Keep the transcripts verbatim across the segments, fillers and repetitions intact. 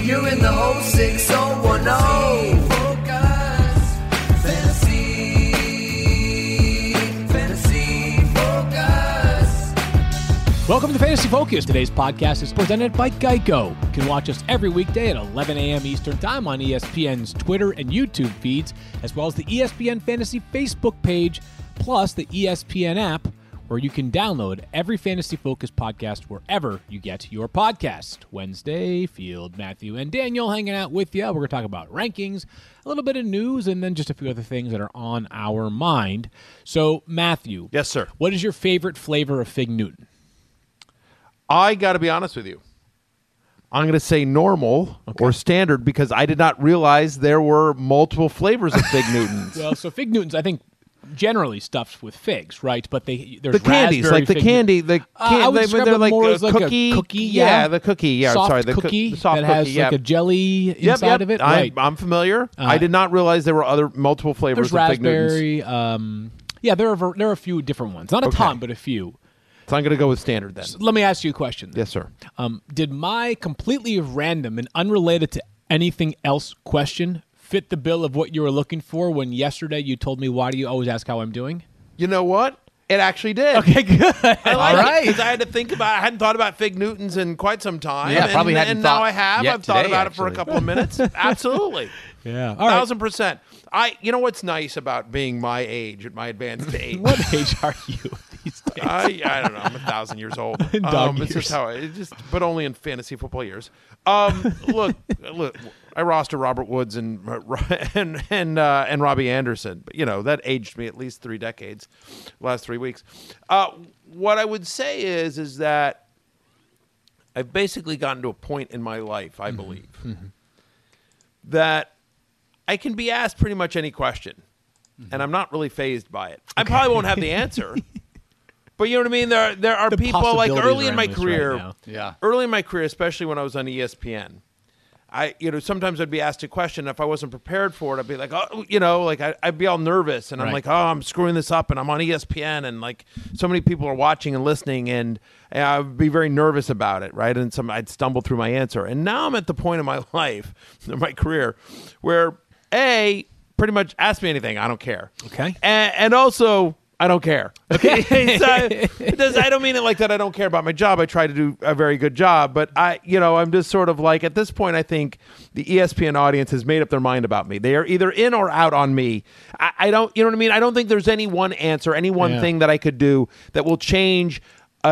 You're in the whole six oh one oh. Focus. Fantasy. Fantasy Focus. Welcome to Fantasy Focus. Today's podcast is presented by Geico. You can watch us every weekday at eleven a.m. Eastern Time on E S P N's Twitter and YouTube feeds, as well as the E S P N Fantasy Facebook page, plus the E S P N app, where you can download every Fantasy Focus podcast wherever you get your podcast. Wednesday, Field, Matthew, and Daniel hanging out with you. We're going to talk about rankings, a little bit of news, and then just a few other things that are on our mind. So, Matthew. Yes, sir. What is your favorite flavor of Fig Newton? I got to be honest with you. I'm going to say normal Okay. or standard because I did not realize there were multiple flavors of Fig Newtons. Well, so Fig Newtons, I think, generally stuffed with figs, right? But they there's The candies, raspberry like the Fig candy, the Uh, can- I would they, describe they're it like more a as like a cookie. cookie, yeah. yeah. the cookie. Yeah, soft sorry, the coo- cookie the soft that has cookie. Yeah. like a jelly Yep, inside yep. of it. I, Right. I'm familiar. Uh, I did not realize there were other multiple flavors There's of Fig Newtons. raspberry. Um, yeah, there are ver- there are a few different ones. Not a Okay. ton, but a few. So I'm going to go with standard then. So let me ask you a question. then. Yes, sir. Um, did my completely random and unrelated to anything else question fit the bill of what you were looking for when yesterday you told me, why do you always ask how I'm doing? You know what? It actually did. Okay, good. I like All it right. because I had to think about. I hadn't thought about Fig Newtons in quite some time. Yeah, and, probably hadn't And now thought I have. yet I've thought today, about it for a actually. couple of minutes. Absolutely, Yeah. All right. thousand percent. I. You know what's nice about being my age at my advanced age? What age are you these days? I, I don't know. I'm a thousand years old. In dog um, It's years. just how I it just, but only in fantasy football years. Um, look, look. I roster Robert Woods and and and uh, and Robbie Anderson. But you know that aged me at least three decades. Last three weeks. Uh, what I would say is is that I've basically gotten to a point in my life, I believe, that I can be asked pretty much any question, and I'm not really fazed by it. I probably won't have the answer. But you know what I mean? There, there are The people like possibilities early in around my this career, right now. Yeah. early in my career, especially when I was on E S P N, I, you know, sometimes I'd be asked a question. If I wasn't prepared for it, I'd be like, oh, you know, like I, I'd be all nervous, and I'm Right. like, oh, I'm screwing this up, and I'm on E S P N, and like so many people are watching and listening, and, and I'd be very nervous about it, right? And some I'd stumble through my answer, and now I'm at the point in my life, in my career, where a pretty much ask me anything, I don't care, Okay. and, and also. I don't care. Okay, so, it does, I don't mean it like that. I don't care about my job. I try to do a very good job, but I, you know, I'm just sort of like at this point. I think the E S P N audience has made up their mind about me. They are either in or out on me. I, I don't, you know what I mean. I don't think there's any one answer, any one Yeah. thing that I could do that will change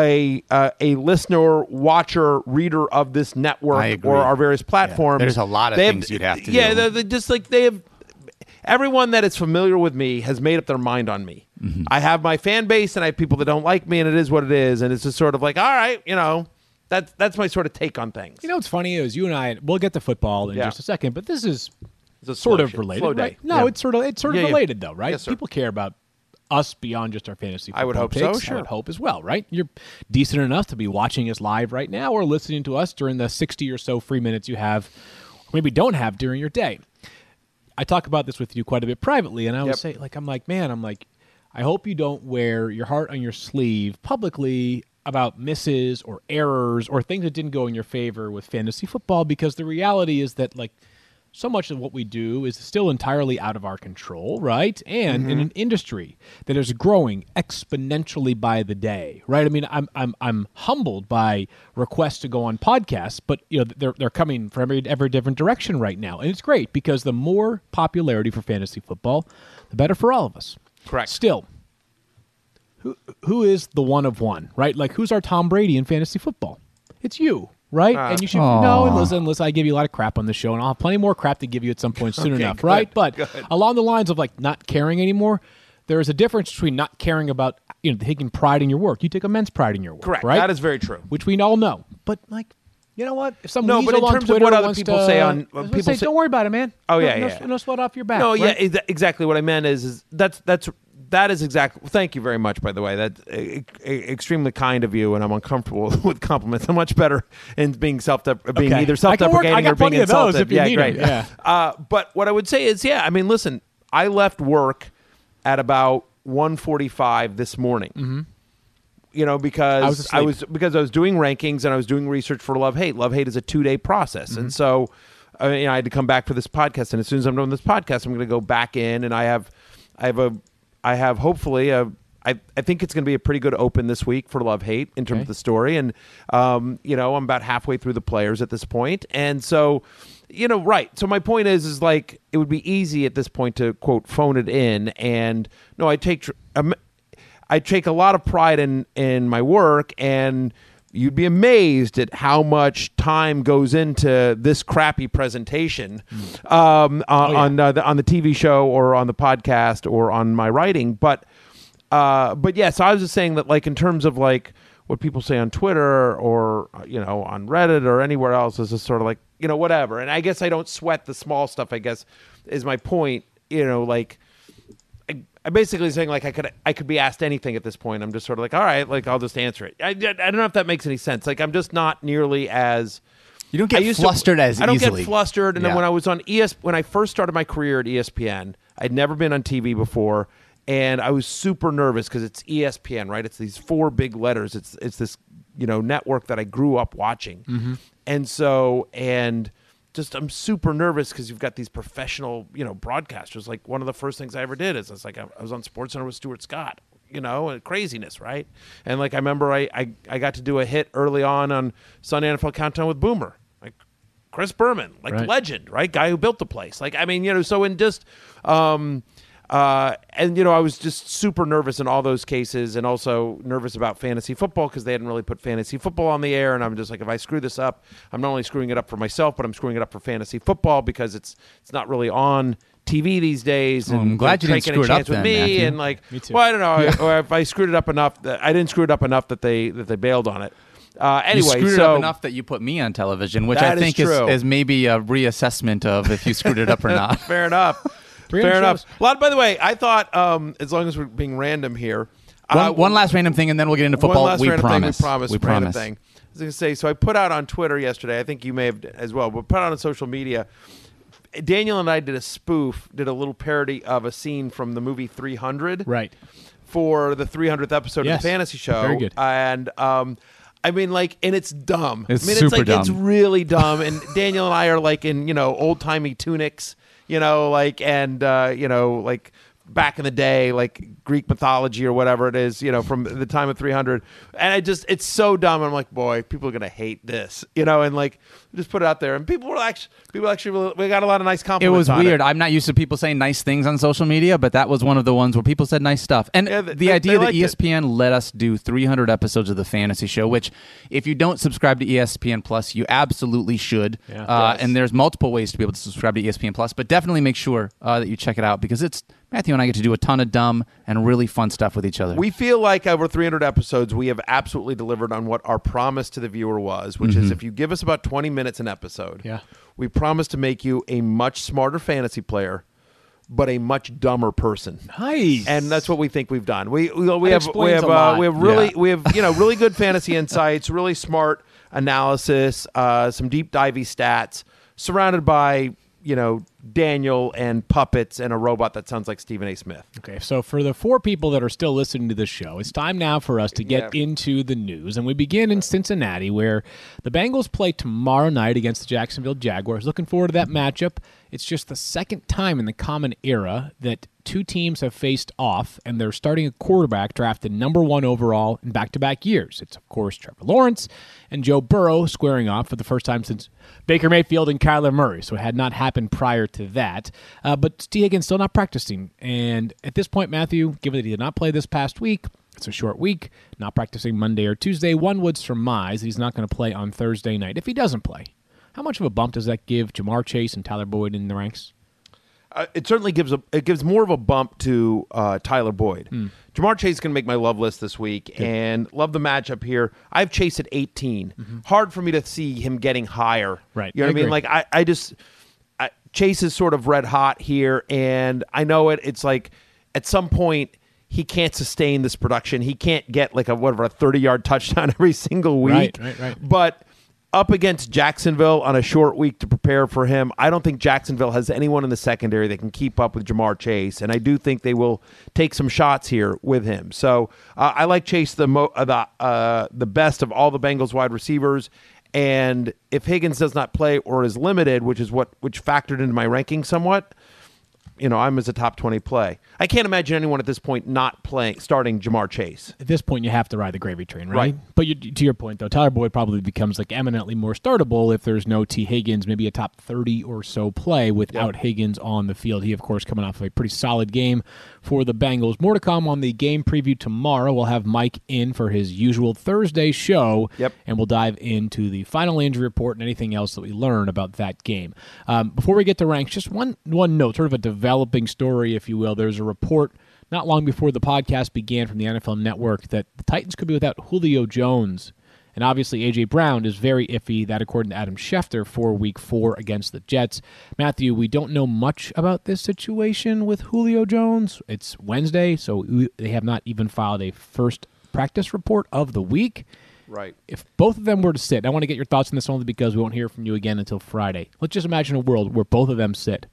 a uh, a listener, watcher, reader of this network I agree. or our various platforms. There's a lot of They things you'd have to yeah, do. they're, they're just like they have. Everyone that is familiar with me has made up their mind on me. Mm-hmm. I have my fan base, and I have people that don't like me, and it is what it is. And it's just sort of like, all right, you know, that's that's my sort of take on things. You know what's funny is you and I, we'll get to football in Yeah. just a second, but this is It's a sort slow of shit- related, slow day. right? No, Yeah. it's sort of it's sort of Yeah, yeah. related though, right? Yes, sir. People care about us beyond just our fantasy football I would hope so, picks. sure. I would hope as well, right? You're decent enough to be watching us live right now or listening to us during the sixty or so free minutes you have, or maybe don't have during your day. I talk about this with you quite a bit privately, and I would Yep. say, like, I'm like, man, I'm like, I hope you don't wear your heart on your sleeve publicly about misses or errors or things that didn't go in your favor with fantasy football, because the reality is that, like, so much of what we do is still entirely out of our control, right? And Mm-hmm. in an industry that is growing exponentially by the day, right? I mean, I'm I'm I'm humbled by requests to go on podcasts, but you know they're they're coming from every every different direction right now, and it's great because the more popularity for fantasy football, the better for all of us. Correct. Still, who who is the one of one, right? Like, who's our Tom Brady in fantasy football? It's you. Right? Uh, and you should know, and listen, listen, I give you a lot of crap on the show, and I'll have plenty more crap to give you at some point soon Okay, enough, good, right? But good. along the lines of like not caring anymore, there is a difference between not caring about, you know, taking pride in your work. You take immense pride in your work, Correct. right? That is very true. Which we all know. But like, you know what? If some No, weasel but in on terms of Twitter what other wants people to- say on- I was gonna people say, say- don't worry about it, man. Oh, No- yeah, no, yeah. no sweat off your back. No, yeah, right? exa- exactly. What I meant is, is that's that's that is exactly. Thank you very much, by the way. That's e- e- extremely kind of you, and I'm uncomfortable with compliments. I'm much better in being self being Okay. either I self can work- I deprecating got or being plenty of those insulted. if you yeah, need great. them, yeah. Uh, but what I would say is, yeah, I mean, listen, I left work at about one forty-five this morning. Mm-hmm. You know, because I was I was, asleep. because I was doing rankings and I was doing research for Love Hate. Love Hate is a two day process, Mm-hmm. and so uh, you know, I had to come back for this podcast. And as soon as I'm done this podcast, I'm going to go back in, and I have, I have a, I have hopefully a. I, I think it's going to be a pretty good open this week for Love Hate in terms Okay. of the story. And, um, you know, I'm about halfway through the players at this point. And so, you know, right. So my point is, is like, it would be easy at this point to, quote, phone it in. And, no, I take, tr- um, I take a lot of pride in, in my work, and you'd be amazed at how much time goes into this crappy presentation um, on, Oh, yeah. on, uh, the, on the T V show or on the podcast or on my writing. But, Uh, but yeah, so I was just saying that, like, in terms of like what people say on Twitter or, you know, on Reddit or anywhere else, is just sort of like, you know, whatever. And I guess I don't sweat the small stuff, I guess, is my point. You know, like, I, I'm basically saying, like, I could I could be asked anything at this point. I'm just sort of like, all right, like, I'll just answer it. I, I don't know if that makes any sense. Like, I'm just not nearly as You don't I get used flustered to, as I don't easily. get flustered. And Yeah. then when I was on E S, when I first started my career at E S P N, I'd never been on T V before, and I was super nervous because it's E S P N, right? It's these four big letters. It's it's this, you know, network that I grew up watching, Mm-hmm. and so and just I'm super nervous because you've got these professional, you know, broadcasters. Like, one of the first things I ever did is it's like I, I was on SportsCenter with Stuart Scott. You know, and craziness, right? And like I remember I, I I got to do a hit early on on Sunday N F L Countdown with Boomer, like Chris Berman, like Right. legend, right? Guy who built the place. Like, I mean, you know, so in just um uh and you know, I was just super nervous in all those cases, and also nervous about fantasy football because they hadn't really put fantasy football on the air, and I'm just like, if I screw this up, I'm not only screwing it up for myself, but I'm screwing it up for fantasy football because it's it's not really on T V these days. Well, And I'm glad you didn't taking a screw it up chance with then, me, Matthew. and like, Me too. well, I don't know, or if I screwed it up enough that I didn't screw it up enough that they that they bailed on it. Uh, You anyway, screwed so it up enough that you put me on television, which That I is think is, true. is maybe a reassessment of if you screwed it up or not. fair enough. three Fair hundred enough. shows. A lot. By the way, I thought um, as long as we're being random here, One, uh, one last random thing, and then we'll get into football. One last we, random promise. thing. We promise. We Random promise. thing. I was going to say. So I put out on Twitter yesterday. I think you may have as well, but put out on social media. Daniel and I did a spoof, did a little parody of a scene from the movie three hundred. Right. For the three hundredth episode Yes. of the Fantasy Show. Very good. And um, I mean, like, and it's dumb. It's I mean, super it's like dumb. it's really dumb. And Daniel and I are like in, you know, old timey tunics, you know, like, and uh, you know, like back in the day, like Greek mythology or whatever it is, you know, from the time of three hundred. And I just, it's so dumb. I'm like, boy, people are gonna hate this, you know, and like just put it out there, and people were actually, people actually, really, we got a lot of nice It compliments. was on weird. I'm not used to people saying nice things on social media, but that was one of the ones where people said nice stuff. And Yeah, they- the they- idea they that liked E S P N let us do three hundred episodes of the Fantasy Show, which if you don't subscribe to E S P N Plus, you absolutely should. Yeah. Uh, Yes. And there's multiple ways to be able to subscribe to E S P N Plus, but definitely make sure uh, that you check it out because it's Matthew and I get to do a ton of dumb and really fun stuff with each other. We feel like over three hundred episodes, we have absolutely delivered on what our promise to the viewer was, which is if you give us about twenty minutes an episode, Yeah. we promise to make you a much smarter fantasy player, but a much dumber person. Nice. And that's what we think we've done. We we, we That have we explains have a uh, lot. we have really Yeah. we have you know really good fantasy insights, really smart analysis, uh, some deep divey stats, surrounded by you know Daniel and puppets and a robot that sounds like Stephen A. Smith. Okay, so for the four people that are still listening to this show, it's time now for us to get Yeah. into the news. And we begin in Cincinnati, where the Bengals play tomorrow night against the Jacksonville Jaguars. Looking forward to that matchup. It's just the second time in the common era that two teams have faced off, and they're starting a quarterback drafted number one overall in back-to-back years. It's, of course, Trevor Lawrence and Joe Burrow squaring off for the first time since Baker Mayfield and Kyler Murray, so it had not happened prior to that. Uh, but T. Higgins still not practicing, and at this point, Matthew, given that he did not play this past week, it's a short week, not practicing Monday or Tuesday, one would surmise he's not going to play on Thursday night. If he doesn't play, how much of a bump does that give Jamar Chase and Tyler Boyd in the ranks? Uh, it certainly gives a it gives more of a bump to uh, Tyler Boyd. Jamar Chase is going to make my love list this week, and love the matchup here. I have Chase at eighteen. Hard for me to see him getting higher. Right. You know I what I mean? agree. Like I, I just I, Chase is sort of red hot here, and I know it. It's like at some point he can't sustain this production. He can't get like a whatever a thirty yard touchdown every single week. Right, right, right. But up against Jacksonville on a short week to prepare for him. I don't think Jacksonville has anyone in the secondary that can keep up with Jamar Chase, and I do think they will take some shots here with him. So uh, I like Chase the mo- uh, the uh, the best of all the Bengals wide receivers. And if Higgins does not play or is limited, which is what which factored into my ranking somewhat, you know, I'm as a top twenty play. I can't imagine anyone at this point not playing, starting Jamar Chase. At this point, you have to ride the gravy train, right? Right. But you, to your point, though, Tyler Boyd probably becomes like eminently more startable if there's no T. Higgins, maybe a top thirty or so play without yep. Higgins on the field. He, of course, coming off of a pretty solid game for the Bengals. More to come on the game preview tomorrow. We'll have Mike in for his usual Thursday show, yep. and we'll dive into the final injury report and anything else that we learn about that game. Um, before we get to ranks, just one one note, sort of a developing story, if you will. There's a report not long before the podcast began from the N F L Network that the Titans could be without Julio Jones. And obviously A J. Brown is very iffy, that according to Adam Schefter, for week four against the Jets. Matthew, we don't know much about this situation with Julio Jones. It's Wednesday, so we, they have not even filed a first practice report of the week. Right. If both of them were to sit, I want to get your thoughts on this only because we won't hear from you again until Friday. Let's just imagine a world where both of them sit.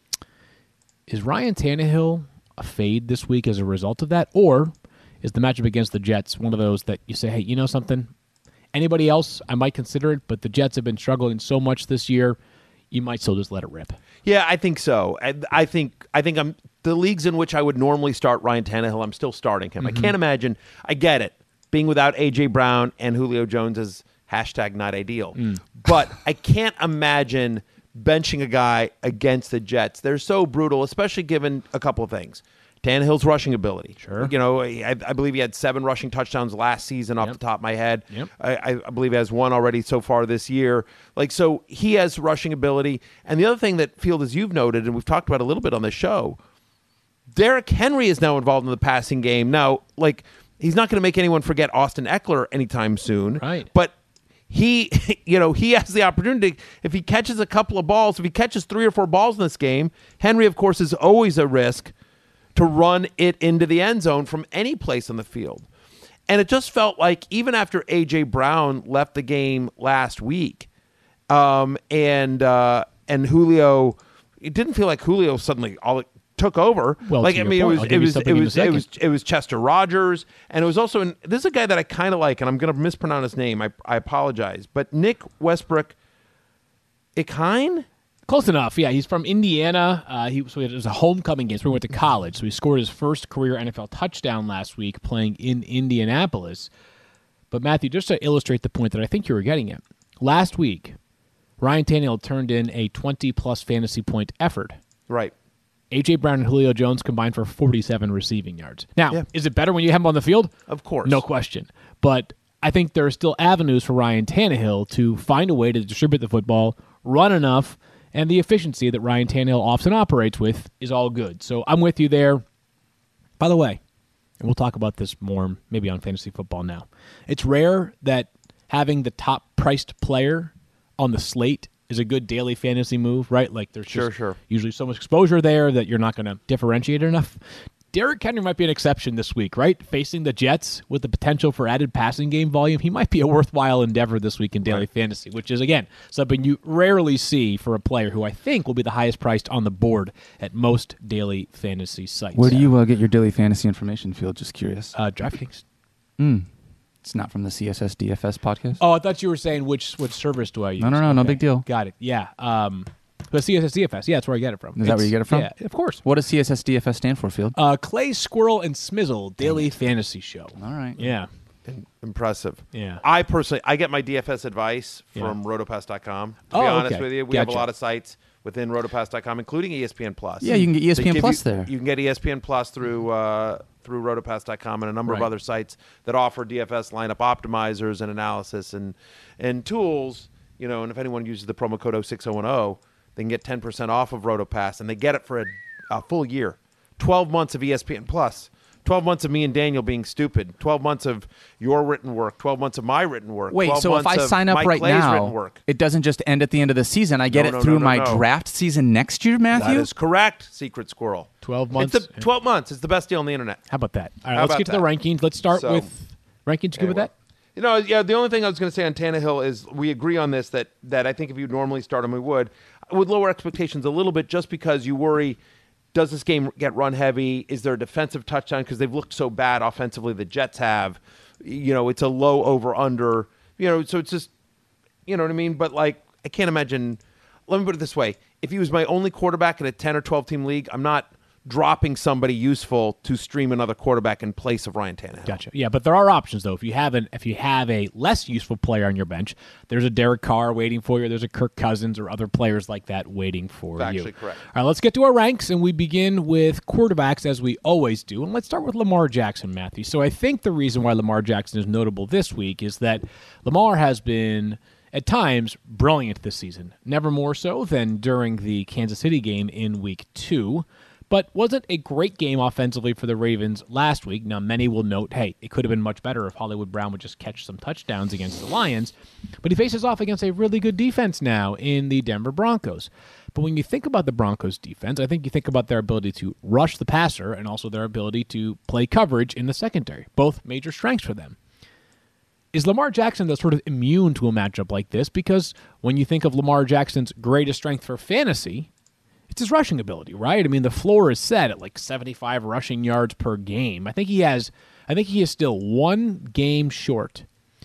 Is Ryan Tannehill a fade this week as a result of that? Or is the matchup against the Jets one of those that you say, hey, you know something? Anybody else, I might consider it, but the Jets have been struggling so much this year, you might still just let it rip. Yeah, I think so. I, I think I think I'm the leagues in which I would normally start Ryan Tannehill, I'm still starting him. Mm-hmm. I can't imagine. I get it. Being without A J. Brown and Julio Jones is hashtag not ideal. Mm. But I can't imagine benching a guy against the Jets. They're so brutal, especially given a couple of things. Tannehill's rushing ability. Sure. You know, I, I believe he had seven rushing touchdowns last season off yep. the top of my head. Yep. I, I believe he has one already so far this year. Like, so he has rushing ability. And the other thing that, Field, as you've noted, and we've talked about a little bit on the show, Derrick Henry is now involved in the passing game. Now, like, he's not going to make anyone forget Austin Eckler anytime soon. Right. But he, you know, he has the opportunity. If he catches a couple of balls, if he catches three or four balls in this game, Henry, of course, is always a risk to run it into the end zone from any place on the field. And it just felt like even after A J. Brown left the game last week, um, and uh, and Julio, it didn't feel like Julio suddenly all took over. Well, like to I your mean, point, it was I'll it give you was something it in a was it was second. it was Chester Rogers, and it was also in, this is a guy that I kind of like, and I'm going to mispronounce his name. I I apologize, but Nick Westbrook, Ikine. Close enough, yeah. He's from Indiana. Uh, he so it was a homecoming game. So he went to college. So he scored his first career N F L touchdown last week playing in Indianapolis. But Matthew, just to illustrate the point that I think you were getting at, last week, Ryan Tannehill turned in a twenty-plus fantasy point effort. Right. A J. Brown and Julio Jones combined for forty-seven receiving yards. Now, Yeah. is it better when you have him on the field? Of course. No question. But I think there are still avenues for Ryan Tannehill to find a way to distribute the football, run enough, and the efficiency that Ryan Tannehill often operates with is all good. So I'm with you there. By the way, and we'll talk about this more maybe on Fantasy Football Now, it's rare that having the top-priced player on the slate is a good daily fantasy move, right? Like there's Sure, just sure. usually so much exposure there that you're not going to differentiate enough. Derrick Henry might be an exception this week, right? Facing the Jets with the potential for added passing game volume, he might be a worthwhile endeavor this week in daily Right. fantasy, which is, again, something you rarely see for a player who I think will be the highest priced on the board at most daily fantasy sites. Where do you uh, get your daily fantasy information, Field? Just curious. Uh, DraftKings. Mm. It's not from the C S S D F S podcast? Oh, I thought you were saying which which service do I use? No, no, no, no big deal. Got it. Yeah. Um, but C S S D F S, yeah, that's where I get it from. Is that where you get it from? Yeah, of course. What does C S S D F S stand for, Field? Uh, Clay, Squirrel, and Smizzle Daily Fantasy Show. All right. Yeah. Impressive. Yeah. I personally, I get my D F S advice from Yeah. rotopass dot com. To Oh, be honest okay. with you, we have a Gotcha. lot of sites within rotopass dot com, including E S P N Plus. Yeah, you can get E S P N They give Plus you, there. You can get E S P N Plus through uh, through rotopass dot com and a number of Right. other sites that offer D F S lineup optimizers and analysis and and tools. You know, and if anyone uses the promo code oh six oh one oh, they can get ten percent off of RotoPass, and they get it for a, a full year. twelve months of E S P N Plus. twelve months of me and Daniel being stupid. twelve months of your written work. twelve months of my written work. Wait, twelve so if months I of sign up Mike right Clay's written now, work. it doesn't just end at the end of the season. I get No, it no, through no, no, my no. draft season next year, That Matthew? is correct, Secret Squirrel. twelve months. It's the twelve months. It's the best deal on the internet. How about that? All right, How let's about get to the that? rankings. Let's start So- with rankings. You good with Anyway. that? You know, yeah, the only thing I was going to say on Tannehill is we agree on this, that that I think if you normally start him, we would. I would lower expectations a little bit just because you worry, does this game get run heavy? Is there a defensive touchdown? Because they've looked so bad offensively, the Jets have. You know, it's a low over-under. You know, so it's just, you know what I mean? But, like, I can't imagine. Let me put it this way. If he was my only quarterback in a ten or twelve team league, I'm not dropping somebody useful to stream another quarterback in place of Ryan Tannehill. Gotcha. Yeah, but there are options though. If you have an if you have a less useful player on your bench, there's a Derek Carr waiting for you. There's a Kirk Cousins or other players like that waiting for That's you. actually correct. All right, let's get to our ranks, and we begin with quarterbacks as we always do. And let's start with Lamar Jackson, Matthew. So I think the reason why Lamar Jackson is notable this week is that Lamar has been at times brilliant this season. Never more so than during the Kansas City game in week two. But wasn't a great game offensively for the Ravens last week. Now, many will note, hey, it could have been much better if Hollywood Brown would just catch some touchdowns against the Lions. But he faces off against a really good defense now in the Denver Broncos. But when you think about the Broncos defense, I think you think about their ability to rush the passer and also their ability to play coverage in the secondary. Both major strengths for them. Is Lamar Jackson sort of immune to a matchup like this? Because when you think of Lamar Jackson's greatest strength for fantasy, it's his rushing ability, right? I mean, the floor is set at like seventy-five rushing yards per game. I think he has, I think he is still one game short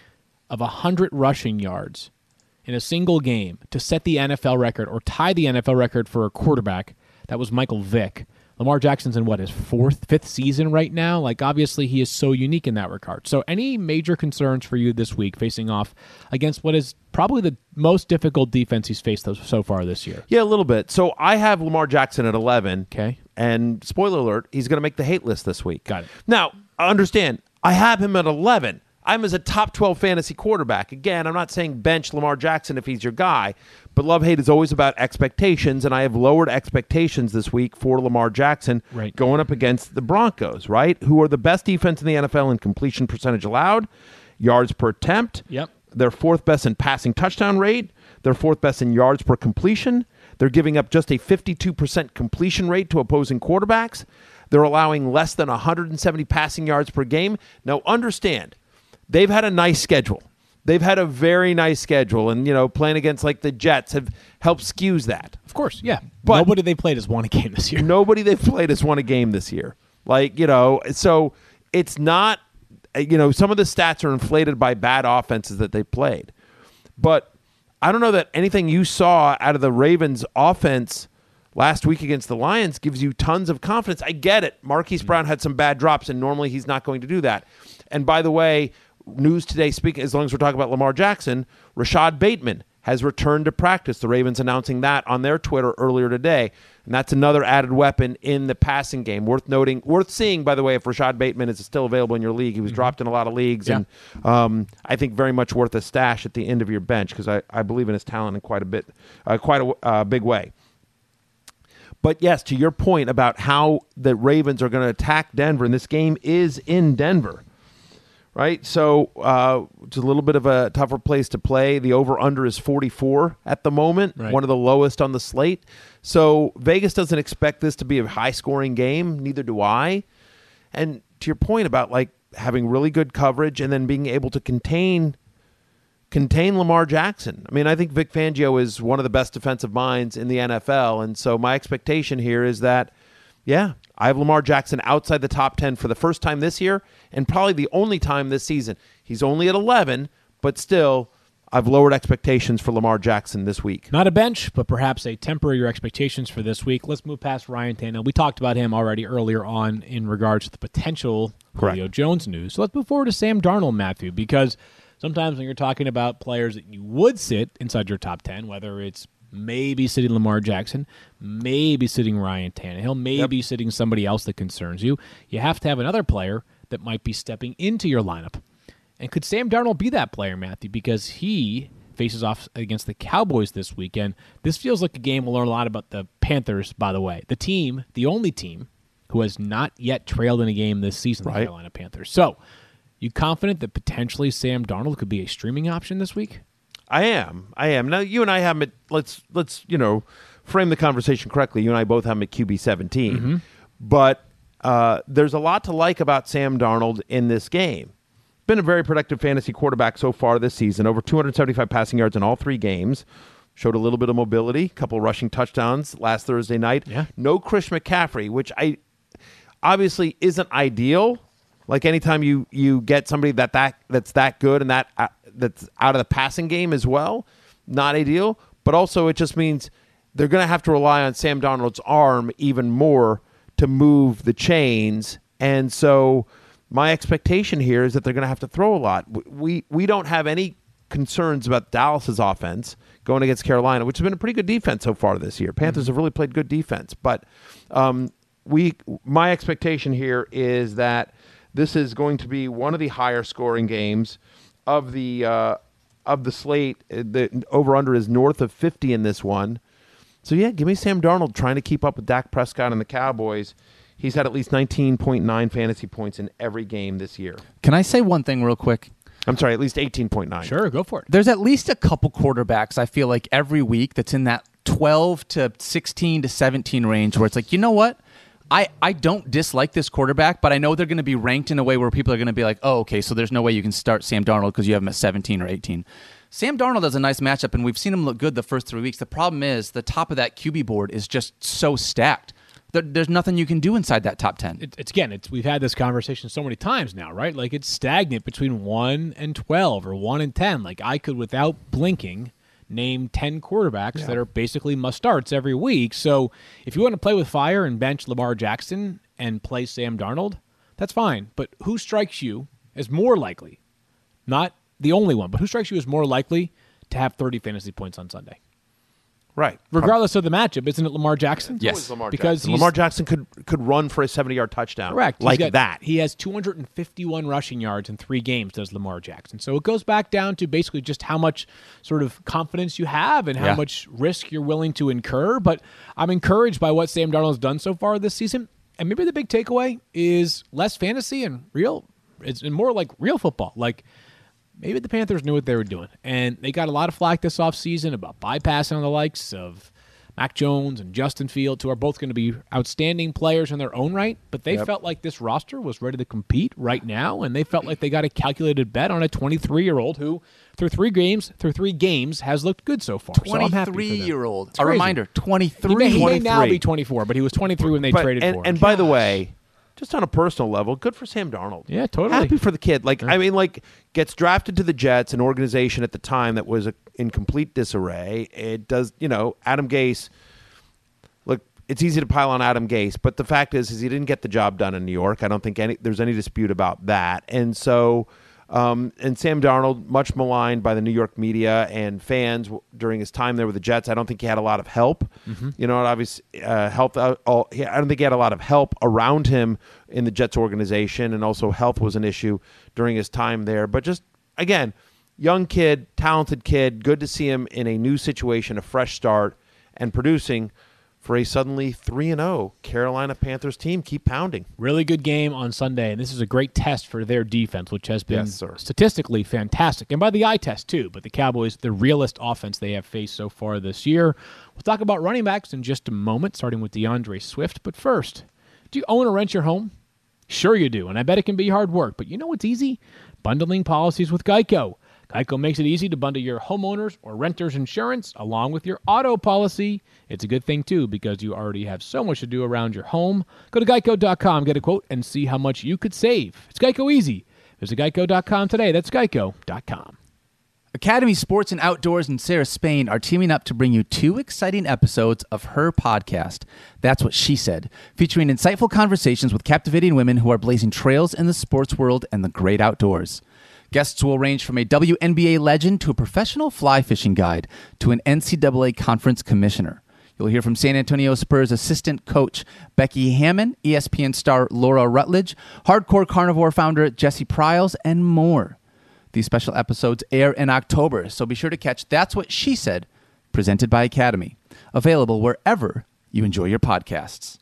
of one hundred rushing yards in a single game to set the N F L record or tie the N F L record for a quarterback. That was Michael Vick. Lamar Jackson's in, what, his fourth, fifth season right now? Like, obviously, he is so unique in that regard. So any major concerns for you this week facing off against what is probably the most difficult defense he's faced so far this year? Yeah, a little bit. So I have Lamar Jackson at eleven. Okay. And spoiler alert, he's going to make the hate list this week. Got it. Now, understand, I have him at eleven. I'm as a top twelve fantasy quarterback. Again, I'm not saying bench Lamar Jackson if he's your guy, but love-hate is always about expectations, and I have lowered expectations this week for Lamar Jackson right. going up against the Broncos, right, who are the best defense in the N F L in completion percentage allowed, yards per attempt. Yep. They're fourth best in passing touchdown rate. They're fourth best in yards per completion. They're giving up just a fifty-two percent completion rate to opposing quarterbacks. They're allowing less than one hundred seventy passing yards per game. Now, understand, they've had a nice schedule. They've had a very nice schedule, and, you know, playing against, like, the Jets have helped skews that. Of course, yeah. But nobody they played has won a game this year. Nobody they've played has won a game this year. Like, you know, so it's not, you know, some of the stats are inflated by bad offenses that they played. But I don't know that anything you saw out of the Ravens offense last week against the Lions gives you tons of confidence. I get it. Marquise mm-hmm. Brown had some bad drops, and normally he's not going to do that. And by the way, news today, speaking as long as we're talking about Lamar Jackson, Rashad Bateman has returned to practice. The Ravens announcing that on their Twitter earlier today. And that's another added weapon in the passing game. Worth noting, worth seeing, by the way, if Rashad Bateman is still available in your league. He was mm-hmm. dropped in a lot of leagues. Yeah. And um, I think very much worth a stash at the end of your bench because I, I believe in his talent in quite a bit, uh, quite a uh, big way. But yes, to your point about how the Ravens are going to attack Denver, and this game is in Denver. Right, so uh, it's a little bit of a tougher place to play. The over-under is forty-four at the moment, right. one of the lowest on the slate. So Vegas doesn't expect this to be a high-scoring game. Neither do I. And to your point about like having really good coverage and then being able to contain contain Lamar Jackson. I mean, I think Vic Fangio is one of the best defensive minds in the N F L, and so my expectation here is that, yeah, I have Lamar Jackson outside the top ten for the first time this year and probably the only time this season. He's only at eleven, but still, I've lowered expectations for Lamar Jackson this week. Not a bench, but perhaps a temper your expectations for this week. Let's move past Ryan Tannehill. We talked about him already earlier on in regards to the potential Correct. Julio Jones news. So let's move forward to Sam Darnold, Matthew, because sometimes when you're talking about players that you would sit inside your top ten, whether it's maybe sitting Lamar Jackson, maybe sitting Ryan Tannehill, maybe yep. sitting somebody else that concerns you, you have to have another player that might be stepping into your lineup. And could Sam Darnold be that player, Matthew? Because he faces off against the Cowboys this weekend. This feels like a game we'll learn a lot about the Panthers, by the way. The team, the only team, who has not yet trailed in a game this season, right. the Carolina Panthers. So, you confident that potentially Sam Darnold could be a streaming option this week? I am. I am. Now, you and I have him at, let's, let's, you know, frame the conversation correctly. You and I both have him at Q B seventeen. Mm-hmm. But uh, there's a lot to like about Sam Darnold in this game. been a very productive fantasy quarterback so far this season. Over two hundred seventy-five passing yards in all three games. Showed a little bit of mobility, a couple rushing touchdowns last Thursday night. Yeah. No Chris McCaffrey, which I obviously isn't ideal. Like anytime you you get somebody that, that that's that good and that uh, that's out of the passing game as well, not ideal. But also it just means they're going to have to rely on Sam Darnold's arm even more to move the chains. And so my expectation here is that they're going to have to throw a lot. We we don't have any concerns about Dallas's offense going against Carolina, which has been a pretty good defense so far this year. Panthers mm-hmm. have really played good defense, but um, we my expectation here is that this is going to be one of the higher scoring games of the uh, of the slate. The over under is north of fifty in this one. So yeah, give me Sam Darnold trying to keep up with Dak Prescott and the Cowboys. He's had at least nineteen point nine fantasy points in every game this year. Can I say one thing real quick? I'm sorry, at least eighteen point nine. Sure, go for it. There's at least a couple quarterbacks I feel like every week that's in that twelve to sixteen to seventeen range where it's like, you know what? I, I don't dislike this quarterback, but I know they're going to be ranked in a way where people are going to be like, oh, okay, so there's no way you can start Sam Darnold because you have him at seventeen or eighteen. Sam Darnold has a nice matchup, and we've seen him look good the first three weeks. The problem is the top of that Q B board is just so stacked. There, there's nothing you can do inside that top ten. It, it's again, it's we've had this conversation so many times now, right? Like it's stagnant between one and twelve or one and ten. Like I could, without blinking, name ten quarterbacks yeah. that are basically must starts every week. So if you want to play with fire and bench Lamar Jackson and play Sam Darnold, that's fine. But who strikes you as more likely? Not the only one, but who strikes you as more likely to have thirty fantasy points on Sunday? Right. Regardless of the matchup, isn't it Lamar Jackson? It's always Lamar because Jackson. Lamar Jackson could could run for a seventy-yard touchdown. Correct. Like He's got, that. He has two hundred fifty-one rushing yards in three games, does Lamar Jackson. So it goes back down to basically just how much sort of confidence you have and how yeah. much risk you're willing to incur. But I'm encouraged by what Sam Darnold's done so far this season. And maybe the big takeaway is less fantasy and real. It's more like real football. Like, maybe the Panthers knew what they were doing. And they got a lot of flack this offseason about bypassing the likes of Mac Jones and Justin Fields, who are both going to be outstanding players in their own right, but they yep. felt like this roster was ready to compete right now, and they felt like they got a calculated bet on a twenty-three-year-old who, through three games, through three games, has looked good so far. twenty-three-year-old. So a reminder, twenty-three. He may, he may twenty-three. now be twenty-four, but he was twenty-three when they but, traded and, for him. And by the way, just on a personal level, good for Sam Darnold. Yeah, totally. Happy for the kid. Like, I mean, like, gets drafted to the Jets, an organization at the time that was a, in complete disarray. It does, you know, Adam Gase. Look, it's easy to pile on Adam Gase, but the fact is, is he didn't get the job done in New York. I don't think any there's any dispute about that. And so, um, and Sam Darnold, much maligned by the New York media and fans during his time there with the Jets. I don't think he had a lot of help. Mm-hmm. You know, obviously, uh, health. Uh, all, I don't think he had a lot of help around him in the Jets organization, and also health was an issue during his time there. But just again, young kid, talented kid. Good to see him in a new situation, a fresh start, and producing for a suddenly three and oh Carolina Panthers team. Keep pounding. Really good game on Sunday, and this is a great test for their defense, which has been Yes, sir. statistically fantastic, and by the eye test, too. But the Cowboys, the realest offense they have faced so far this year. We'll talk about running backs in just a moment, starting with DeAndre Swift. But first, do you own or rent your home? Sure you do, and I bet it can be hard work. But you know what's easy? Bundling policies with Geico. Geico makes it easy to bundle your homeowners or renters insurance along with your auto policy. It's a good thing, too, because you already have so much to do around your home. Go to geico dot com, get a quote, and see how much you could save. It's Geico easy. Visit geico dot com today. That's geico dot com. Academy Sports and Outdoors and Sarah Spain are teaming up to bring you two exciting episodes of her podcast, That's What She Said, featuring insightful conversations with captivating women who are blazing trails in the sports world and the great outdoors. Guests will range from a W N B A legend to a professional fly fishing guide to an N C double A conference commissioner. You'll hear from San Antonio Spurs assistant coach Becky Hammon, E S P N star Laura Rutledge, Hardcore Carnivore founder Jesse Pryles, and more. These special episodes air in October, so be sure to catch That's What She Said, presented by Academy. Available wherever you enjoy your podcasts.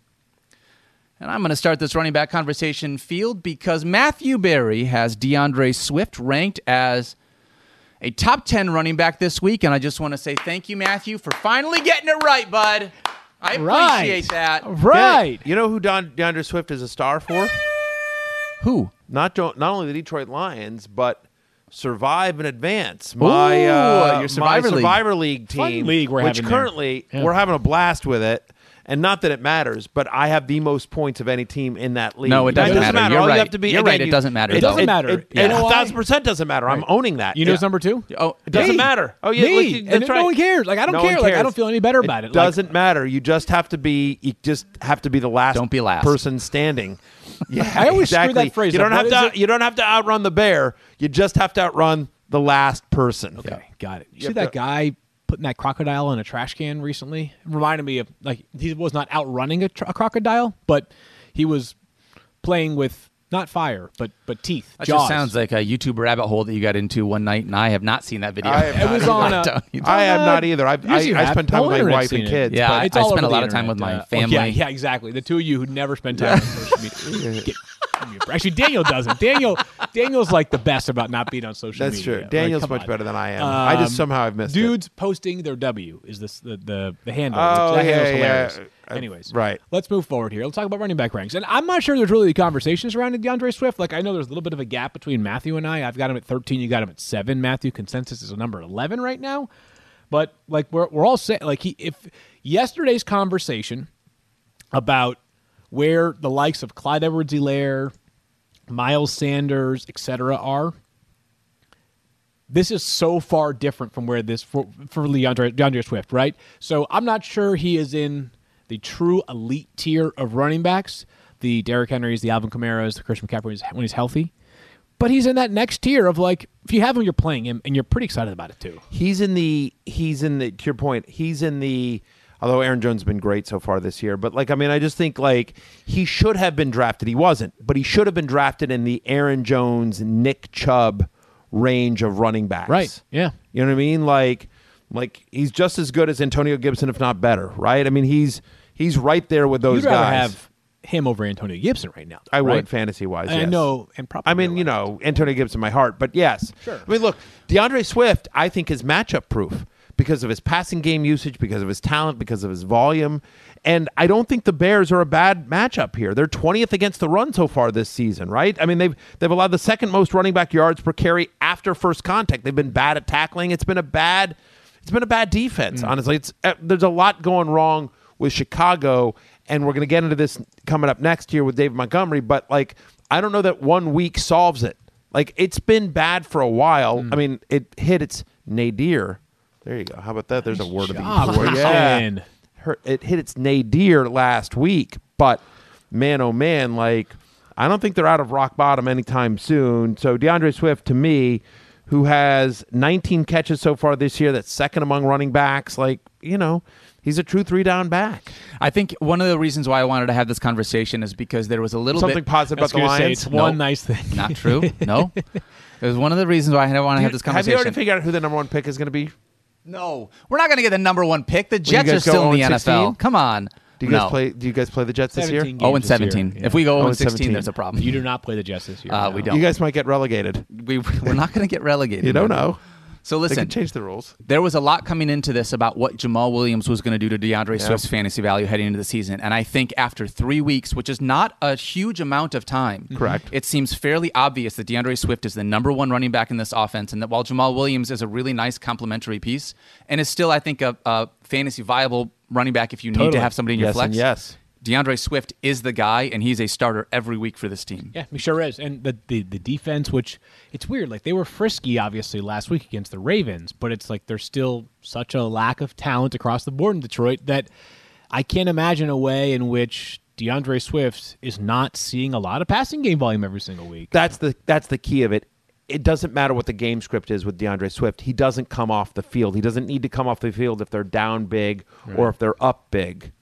And I'm going to start this running back conversation field because Matthew Berry has DeAndre Swift ranked as a top ten running back this week. And I just want to say thank you, Matthew, for finally getting it right, bud. I appreciate Right. that. Right. You know who Don, DeAndre Swift is a star for? Who? Not jo- not only the Detroit Lions, but Survive and Advance. My Ooh, uh, your Survivor my League. Survivor League Fun team, league we're which having there. currently Yeah. we're having a blast with it. And not that it matters, but I have the most points of any team in that league. No, it That doesn't matter. You're All right. you have to be, You're again, right. It you- doesn't matter, It though. doesn't matter. It, You it, know a why? thousand percent doesn't matter. I'm owning that. You know Yeah. who's number two? Oh, It doesn't Me. matter. Oh yeah, Me. like, you- that's And right. no one cares. Like, I don't No one care. Like, I cares. don't feel any better about it. Like- Doesn't matter. You just have to be. You just have to be the last. Don't be last. person standing. Yeah, I always screw exactly. that phrase You don't up. have What to. is it? You don't have to outrun the bear. You just have to outrun the last person. Okay, got it. You, You see have that to- guy putting that crocodile in a trash can recently? It reminded me of, like, he was not outrunning a, tr- a crocodile, but he was playing with not fire, but but teeth. That jaws. just sounds like a YouTube rabbit hole that you got into one night, and I have not seen that video. I have It was not on either. a- Don't- I have not either. I've, I, Yes, you I have. spend The time whole with my internet's wife seen and it. kids. Yeah, but I- It's all spend over a the lot of time internet. with my Uh, family. yeah, yeah, exactly. The two of you who never spend time on social media. Get- give me a break. Actually, Daniel doesn't. Daniel, Daniel's like the best about not being on social That's media. true. Like, Daniel's come much on. better than I am. I just Um, somehow I've missed it. Dudes posting their W is this the the, the handle. Oh, which that yeah, handle's yeah. hilarious. Uh, Anyways, right. Let's move forward here. Let's talk about running back ranks. And I'm not sure there's really conversations around DeAndre Swift. Like, I know there's a little bit of a gap between Matthew and I. I've got him at thirteen. You got him at seven. Matthew consensus is a number eleven right now. But like we're we're all saying, like he if yesterday's conversation about where the likes of Clyde Edwards-Helaire, Miles Sanders, et cetera are. This is so far different from where this for, for DeAndre, DeAndre Swift, right? So I'm not sure he is in the true elite tier of running backs, the Derrick Henrys, the Alvin Kamara's, the Christian McCaffrey when he's, when he's healthy. But he's in that next tier of, like, if you have him, you're playing him, and you're pretty excited about it too. He's in the. He's in the. To your point, he's in the. Although Aaron Jones has been great so far this year, but like I mean, I just think like he should have been drafted. He wasn't, but he should have been drafted in the Aaron Jones, Nick Chubb range of running backs. Right, yeah. You know what I mean? Like, like he's just as good as Antonio Gibson, if not better. Right? I mean, he's he's right there with those You'd rather guys. have him over Antonio Gibson right now. Though, I right? would fantasy wise. I yes. know, and probably. I mean, you know, Antonio Gibson, my heart, but yes. Sure. I mean, look, DeAndre Swift, I think is matchup proof because of his passing game usage, because of his talent, because of his volume. And I don't think the Bears are a bad matchup here. They're twentieth against the run so far this season, right? I mean, they've they've allowed the second most running back yards per carry after first contact. They've been bad at tackling. It's been a bad it's been a bad defense, honestly. It's uh, there's a lot going wrong with Chicago, and we're going to get into this coming up next year with David Montgomery, but like I don't know that one week solves it. Like it's been bad for a while. I mean, it hit its nadir. There you go. How about that? There's a word job, of the year. Christian. Yeah. Her, it hit its nadir last week, but man, oh man, like I don't think they're out of rock bottom anytime soon. So DeAndre Swift, to me, who has nineteen catches so far this year, that's second among running backs, like, you know, he's a true three-down back. I think one of the reasons why I wanted to have this conversation is because there was a little Something bit positive I was about the gonna say, Lions. it's one Nope. nice thing. not true. No, it was one of the reasons why I want to have this Have you conversation. already figured out who the number one pick is going to be? No, we're not going to get the number one pick. The you Jets are guys go still in the oh and N F L. sixteen? Come on. Do you guys no. play? Do you guys play the Jets this year? seventeen oh games and this year. seventeen. Yeah. If we go oh oh and and sixteen, seventeen. there's a problem. You do not play the Jets this year. Uh, no. we don't. You guys might get relegated. we we're not going to get relegated. You don't man. know. So They listen, can change the rules. there was a lot coming into this about what Jamal Williams was going to do to DeAndre Yeah. Swift's fantasy value heading into the season. And I think after three weeks, which is not a huge amount of time, Correct. it seems fairly obvious that DeAndre Swift is the number one running back in this offense, and that while Jamal Williams is a really nice complementary piece and is still, I think, a, a fantasy viable running back if you need Totally. to have somebody in your Yes flex, and yes. DeAndre Swift is the guy, and he's a starter every week for this team. Yeah, he sure is. And the, the the defense, which it's weird, like they were frisky obviously last week against the Ravens, but it's like there's still such a lack of talent across the board in Detroit that I can't imagine a way in which DeAndre Swift is not seeing a lot of passing game volume every single week. That's the that's the key of it. It doesn't matter what the game script is with DeAndre Swift. He doesn't come off the field. He doesn't need to come off the field if they're down big or if they're up big.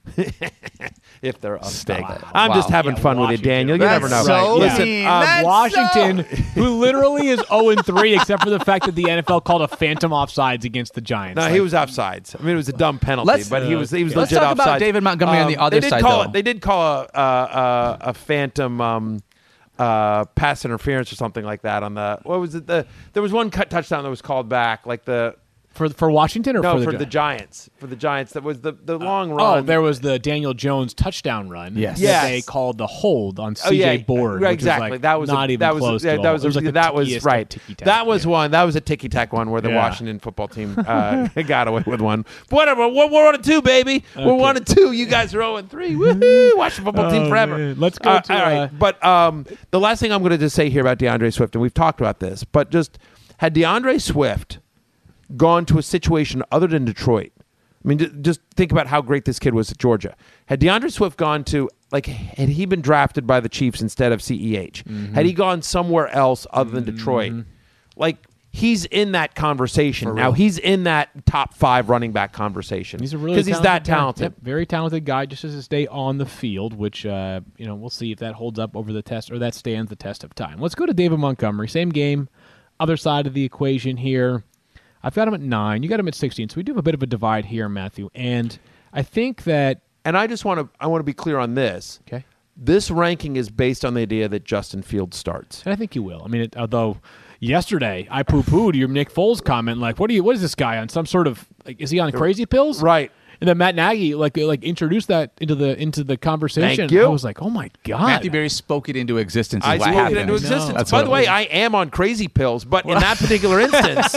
if they're up big. it. I'm Wow. just having Yeah, fun with you, Washington. Daniel. You That's never know. so Listen, mean. um, That's Washington, who literally is oh and three, except for the fact that the N F L called a phantom offsides against the Giants. no, Like, he was offsides. I mean, it was a dumb penalty, Let's- but he was he was Let's legit talk about offsides. David Montgomery on the Um, other they did side, call though. It, they did call a a, a, a phantom um, uh, pass interference or something like that on the what was it? The there was one cut touchdown that was called back, like the. For for Washington or no, for the, for Gi- the Giants. For the Giants, that was the, the long Oh, run. there was the Daniel Jones touchdown run. Yes. that Yes. they called the hold on Oh, C J yeah, Board. right, which exactly. Was like that was not a, even that was close yeah, to that all. was It was like the that was tickiest of right. ticky-tack. That was Yeah. one. That was a ticky tack one where the Yeah. Washington football team uh, got away with one. Whatever. We're, we're one and two, baby. We're Okay. one and two. You guys are zero and three. Woohoo! Washington football team Oh, forever. man. Let's go Uh, to, all right. uh, But um, the last thing I'm going to just say here about DeAndre Swift, and we've talked about this, but just had DeAndre Swift gone to a situation other than Detroit. I mean, j- just think about how great this kid was at Georgia. Had DeAndre Swift gone to, like, had he been drafted by the Chiefs instead of C E H, Mm-hmm. had he gone somewhere else other than Detroit, like, he's in that conversation. Now, he's in that top five running back conversation. He's a really Because he's that guy. talented. Yep, very talented guy. Just has to stay on the field, which uh, you know we'll see if that holds up over the test or that stands the test of time. Let's go to David Montgomery. Same game, other side of the equation here. I've got him at nine. You got him at sixteen. So we do have a bit of a divide here, Matthew. And I think that And I just want to I want to be clear on this. okay. This ranking is based on the idea that Justin Fields starts. And I think you will. I mean, it, although yesterday I poo-pooed your Nick Foles comment, like, what are you? What is this guy on? Some sort of like, is he on crazy pills? Right. And then Matt Nagy like like introduced that into the into the conversation. Thank you. I was like, oh my god, Matthew Berry spoke it into existence. Is I what spoke happened. it into No. existence. That's By what the it way, was. I am on crazy pills, but in that particular instance,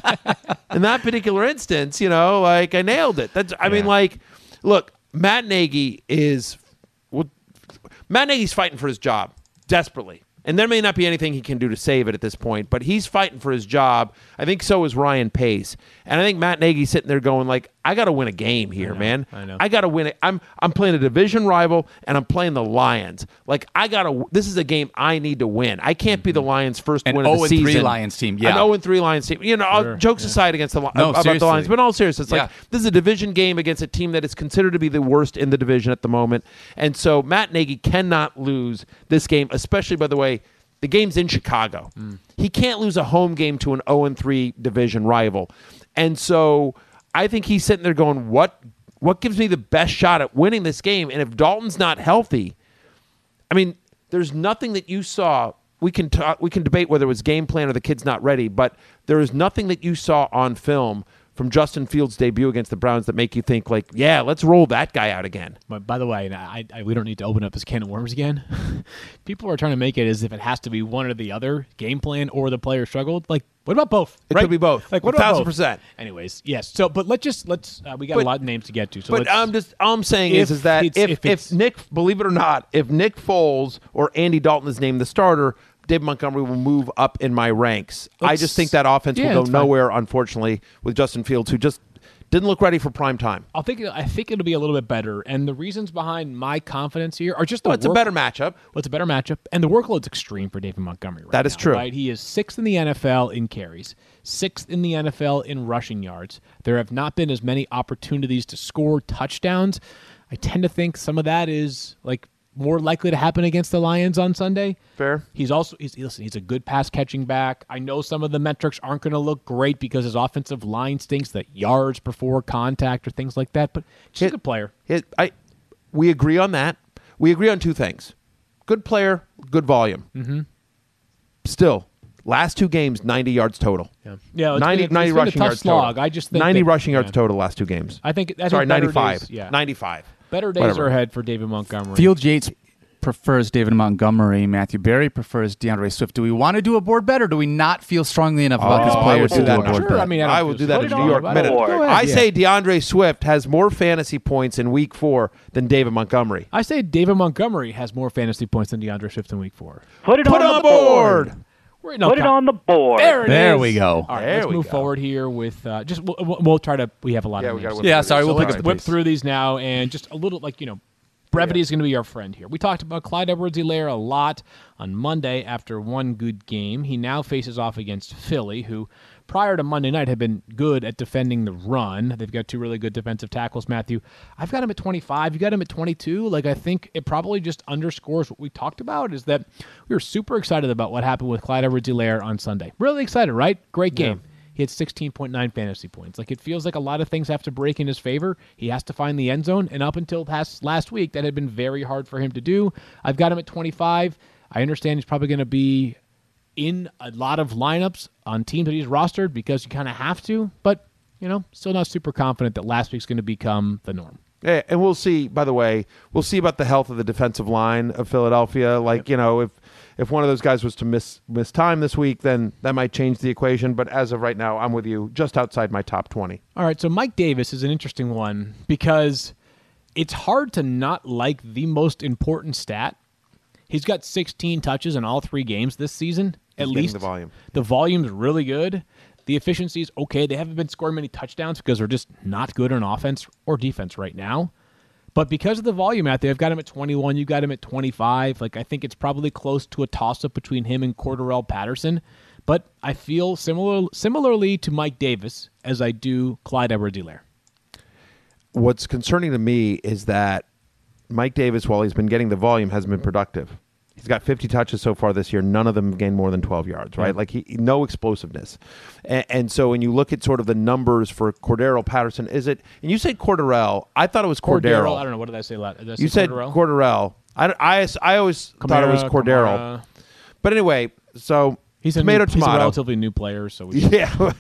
in that particular instance, you know, like I nailed it. That's, I mean, Yeah. like, look, Matt Nagy is, well, Matt Nagy's fighting for his job desperately. And there may not be anything he can do to save it at this point, but he's fighting for his job. I think so is Ryan Pace. And I think Matt Nagy's sitting there going like, I got to win a game here, man. I know. I got to win it. I'm I'm playing a division rival and I'm playing the Lions. Like I got to this is a game I need to win. I can't be the Lions' first An win of the oh and three season. Lions team, yeah. An oh and three Lions team. You know, all Sure, jokes yeah. aside against the Li- No, about seriously. the Lions, but in all seriousness, it's like Yeah. this is a division game against a team that is considered to be the worst in the division at the moment. And so Matt Nagy cannot lose this game, especially by the way, the game's in Chicago. He can't lose a home game to an oh and three division rival. And so I think he's sitting there going, what what gives me the best shot at winning this game? And if Dalton's not healthy, I mean, there's nothing that you saw. We can talk, we can debate whether it was game plan or the kid's not ready, but there is nothing that you saw on film from Justin Fields' debut against the Browns that make you think like, yeah, let's roll that guy out again. But by the way, and I, I, we don't need to open up this can of worms again. People are trying to make it as if it has to be one or the other, game plan or the player struggled. Like, what about both? It right? could be both. Like, what A about thousand both? percent. Anyways, yes. So, but let's just let's. Uh, we got But- a lot of names to get to. So But let's, I'm just all I'm saying is If is that it's- if if if, it's- Nick, believe it or not, if Nick Foles or Andy Dalton is named the starter, Dave Montgomery will move up in my ranks. I Let's- just think that offense yeah, will go that's fine. nowhere, unfortunately, with Justin Fields, who just didn't look ready for prime time. I'll think. I think it'll be a little bit better. And the reasons behind my confidence here are just the Well, it's a work- better matchup. Well, it's a better matchup, and the workload's extreme for David Montgomery. Right That is now, true. Right, he is sixth in the N F L in carries, sixth in the N F L in rushing yards. There have not been as many opportunities to score touchdowns. I tend to think some of that is like more likely to happen against the Lions on Sunday. Fair. He's also he's listen. He's a good pass catching back. I know some of the metrics aren't going to look great because his offensive line stinks, that yards before contact or things like that. But he's a It- good player. It, I, we agree on that. We agree on two things: good player, good volume. Mm-hmm. Still, last two games, ninety yards total. Yeah, yeah. It's ninety, been a, ninety it's been a rushing tough yards slog. total. I just think ninety that- rushing yards yeah. total last two games. I think. I think Sorry, better ninety-five. days- yeah, ninety-five. better days Whatever. are ahead for David Montgomery. Field Yates prefers David Montgomery. Matthew Berry prefers DeAndre Swift. Do we want to do a board bet, or do we not feel strongly enough about this Oh, player I would to do do that. a board Sure, bet? I mean, I, don't I feel will do so that good in at New all York about minute. it. Go ahead, I yeah. say DeAndre Swift has more fantasy points in week four than David Montgomery. I say David Montgomery has more fantasy points than DeAndre Swift in Week Four. Put it Put on, on the board. board. We're no Put it com- on the board. There it There is. we go. All right, There let's we move go. forward here with uh, just we'll, we'll, we'll try to. We have a lot Yeah, of we names. gotta whip Yeah, through sorry, these. we'll So pick let's up whip pace. through these now, and just a little like you know, brevity is going to be our friend here. We talked about Clyde Edwards-Helaire a lot on Monday after one good game. He now faces off against Philly, who prior to Monday night had been good at defending the run. They've got two really good defensive tackles. Matthew, I've got him at twenty-five. You got him at twenty-two. Like I think it probably just underscores what we talked about is that we were super excited about what happened with Clyde Edwards-Helaire on Sunday. Really excited, right? Great game. He had sixteen point nine fantasy points. Like, it feels like a lot of things have to break in his favor. He has to find the end zone, and up until past last week, that had been very hard for him to do. I've got him at twenty-five. I understand he's probably going to be in a lot of lineups on teams that he's rostered because you kind of have to, but you know, still not super confident that last week's going to become the norm. Yeah, and we'll see, by the way, we'll see about the health of the defensive line of Philadelphia. Like, yep. you know, if if one of those guys was to miss miss time this week, then that might change the equation. But as of right now, I'm with you, just outside my top twenty. All right, so Mike Davis is an interesting one because it's hard to not like the most important stat. He's got sixteen touches in all three games this season, at He's least. the volume. The volume's really good. The efficiency is okay. They haven't been scoring many touchdowns because they're just not good on offense or defense right now. But because of the volume out there, I've got him at twenty-one. You got him at twenty-five. Like I think it's probably close to a toss-up between him and Cordarrelle Patterson. But I feel similar, similarly to Mike Davis as I do Clyde Edwards-Helaire. What's concerning to me is that Mike Davis, while he's been getting the volume, hasn't been productive. He's got fifty touches so far this year. None of them have gained more than twelve yards, right? Yeah. Like, he, no explosiveness. And, and so when you look at sort of the numbers for Cordarrelle Patterson, is it, and you said Cordarrelle, I thought it was Cordero. Cordero. I don't know. What did I say? Did I say you said Cordarrelle? Cordero. I, I, I always Kamara, thought it was Cordero. Kamara. But anyway, so he's a, tomato, new, tomato. He's a relatively new player. So we yeah.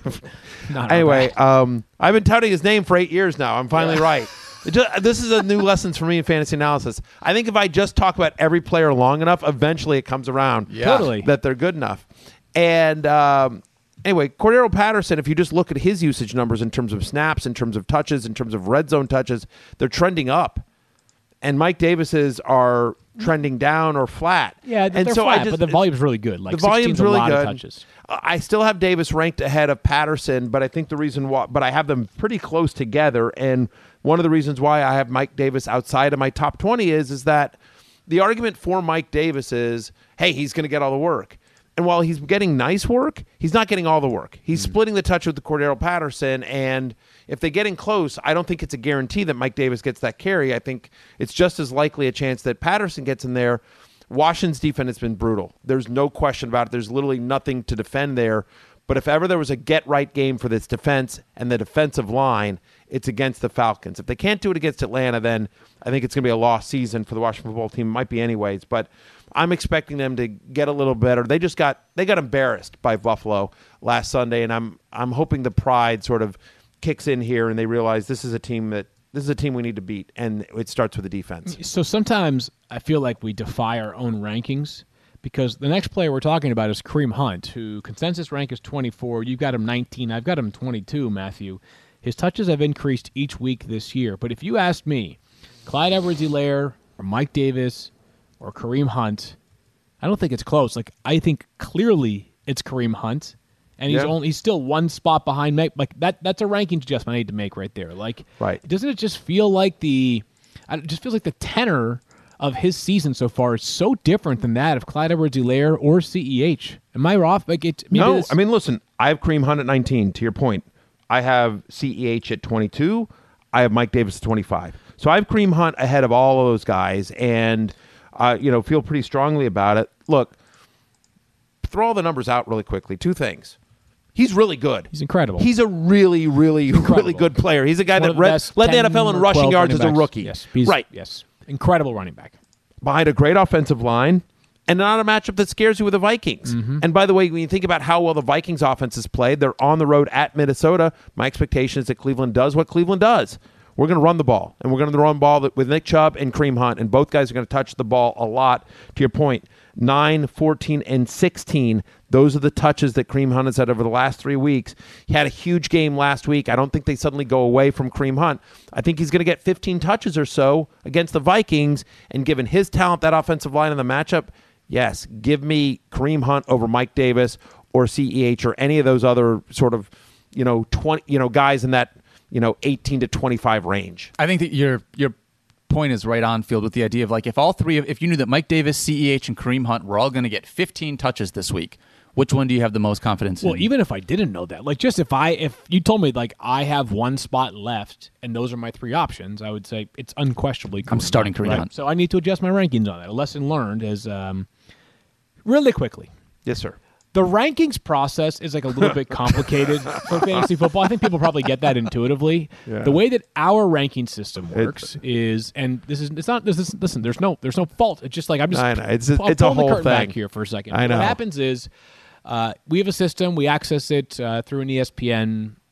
Anyway, um, I've been touting his name for eight years now. I'm finally yeah. right. Just, this is a new lesson for me in fantasy analysis. I think if I just talk about every player long enough, eventually it comes around yeah. totally. that they're good enough. And um, anyway, Cordarrelle Patterson, if you just look at his usage numbers in terms of snaps, in terms of touches, in terms of red zone touches, they're trending up. And Mike Davis's are trending down or flat. Yeah, and they're so flat, I just, but the volume's really good. Like the volume's really a lot good. Of touches. I still have Davis ranked ahead of Patterson, but I think the reason why, but I have them pretty close together. And one of the reasons why I have Mike Davis outside of my top twenty is, is that the argument for Mike Davis is, hey, he's going to get all the work. And while he's getting nice work, he's not getting all the work. He's mm-hmm. splitting the touch with the Cordarrelle Patterson, and if they get in close, I don't think it's a guarantee that Mike Davis gets that carry. I think it's just as likely a chance that Patterson gets in there. Washington's defense has been brutal. There's no question about it. There's literally nothing to defend there. But if ever there was a get-right game for this defense and the defensive line, it's against the Falcons. If they can't do it against Atlanta, then I think it's going to be a lost season for the Washington football team. It might be anyways, but I'm expecting them to get a little better. They just got they got embarrassed by Buffalo last Sunday, and I'm I'm hoping the pride sort of kicks in here and they realize this is a team that this is a team we need to beat, and it starts with the defense. So sometimes I feel like we defy our own rankings because the next player we're talking about is Kareem Hunt, who consensus rank is twenty-four. You've got him nineteen. I've got him twenty-two, Matthew. His touches have increased each week this year. But if you ask me, Clyde Edwards-Helaire or Mike Davis or Kareem Hunt, I don't think it's close. Like, I think clearly it's Kareem Hunt. And he's yeah. only he's still one spot behind Mike. Like that that's a ranking adjustment I need to make right there. Like, right. doesn't it just feel like the it just feels like the tenor of his season so far is so different than that of Clyde Edwards-Helaire or C E H. Am I off? Like it maybe No, it's, I mean, listen, I have Kareem Hunt at nineteen, to your point. I have C E H at twenty-two. I have Mike Davis at twenty-five. So I have Kareem Hunt ahead of all of those guys, and uh, you know, feel pretty strongly about it. Look, throw all the numbers out really quickly. Two things. He's really good. He's incredible. He's a really, really, incredible. really good player. He's a guy One that read, led the N F L in rushing yards as a rookie. Yes, he's, right. Yes, incredible running back. Behind a great offensive line, and not a matchup that scares you with the Vikings. Mm-hmm. And by the way, when you think about how well the Vikings offense has played, they're on the road at Minnesota. My expectation is that Cleveland does what Cleveland does. We're going to run the ball, and we're going to run the ball with Nick Chubb and Kareem Hunt, and both guys are going to touch the ball a lot. To your point, nine, fourteen, and sixteen, those are the touches that Kareem Hunt has had over the last three weeks. He had a huge game last week. I don't think they suddenly go away from Kareem Hunt. I think he's going to get fifteen touches or so against the Vikings, and given his talent, that offensive line, and the matchup, yes, give me Kareem Hunt over Mike Davis or C E H or any of those other sort of, you know, twenty, you know, guys in that, you know, eighteen to twenty-five range. I think that your your point is right on field with the idea of like if all three of if you knew that Mike Davis, C E H, and Kareem Hunt were all going to get fifteen touches this week, which one do you have the most confidence well, in? Well, even if I didn't know that, like just if I if you told me like I have one spot left and those are my three options, I would say it's unquestionably Kareem I'm starting Hunt, Kareem right? Hunt. So I need to adjust my rankings on that. A lesson learned is um, really quickly. Yes, sir. The rankings process is like a little bit complicated for fantasy football. I think people probably get that intuitively. Yeah. The way that our ranking system works it's, is, and this is it's not this is listen. There's no there's no fault. It's just like I'm just. I know. It's a, I'll it's a pull the whole curtain thing. back here for a second. I know. What happens is uh, we have a system. We access it uh, through an E S P N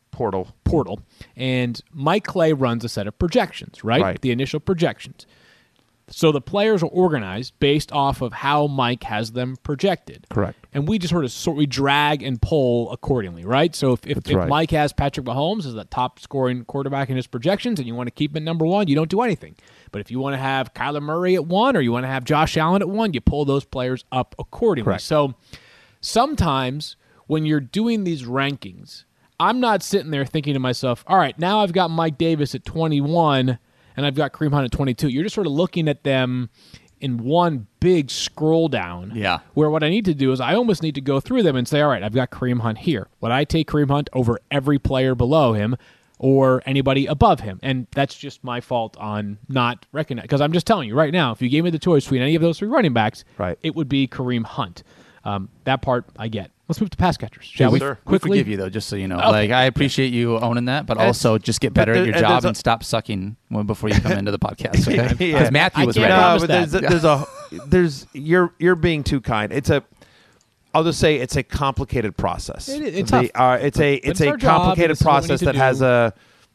portal. portal, and Mike Clay runs a set of projections, right? Right. The initial projections. So the players are organized based off of how Mike has them projected. Correct. And we just sort of sort we drag and pull accordingly, right? So if, if, if right. Mike has Patrick Mahomes as the top scoring quarterback in his projections and you want to keep him at number one, you don't do anything. But if you want to have Kyler Murray at one or you want to have Josh Allen at one, you pull those players up accordingly. Correct. So sometimes when you're doing these rankings, I'm not sitting there thinking to myself, all right, now I've got Mike Davis at twenty-one and I've got Kareem Hunt at twenty-two. You're just sort of looking at them in one big scroll down. Yeah. Where what I need to do is I almost need to go through them and say, all right, I've got Kareem Hunt here. Would I take Kareem Hunt over every player below him or anybody above him? And that's just my fault on not recognizing. Because I'm just telling you right now, if you gave me the choice between any of those three running backs, Right. it would be Kareem Hunt. Um, that part I get. Let's move to pass catchers, shall we? sir. We Quickly. forgive you, though, just so you know. Okay. Like, I appreciate you owning that, but It's- also just get but better there- at your and job there's a- and stop sucking when- before you come into the podcast, okay? Because Yeah. Matthew I was can't ready. promise No, but there's a, that. there's a there's you're you're being too kind. It's a I'll just say it's a complicated process. It is- it's The- tough. uh, it's a But it's it's a our job, and complicated this is what we need process to that do. has a,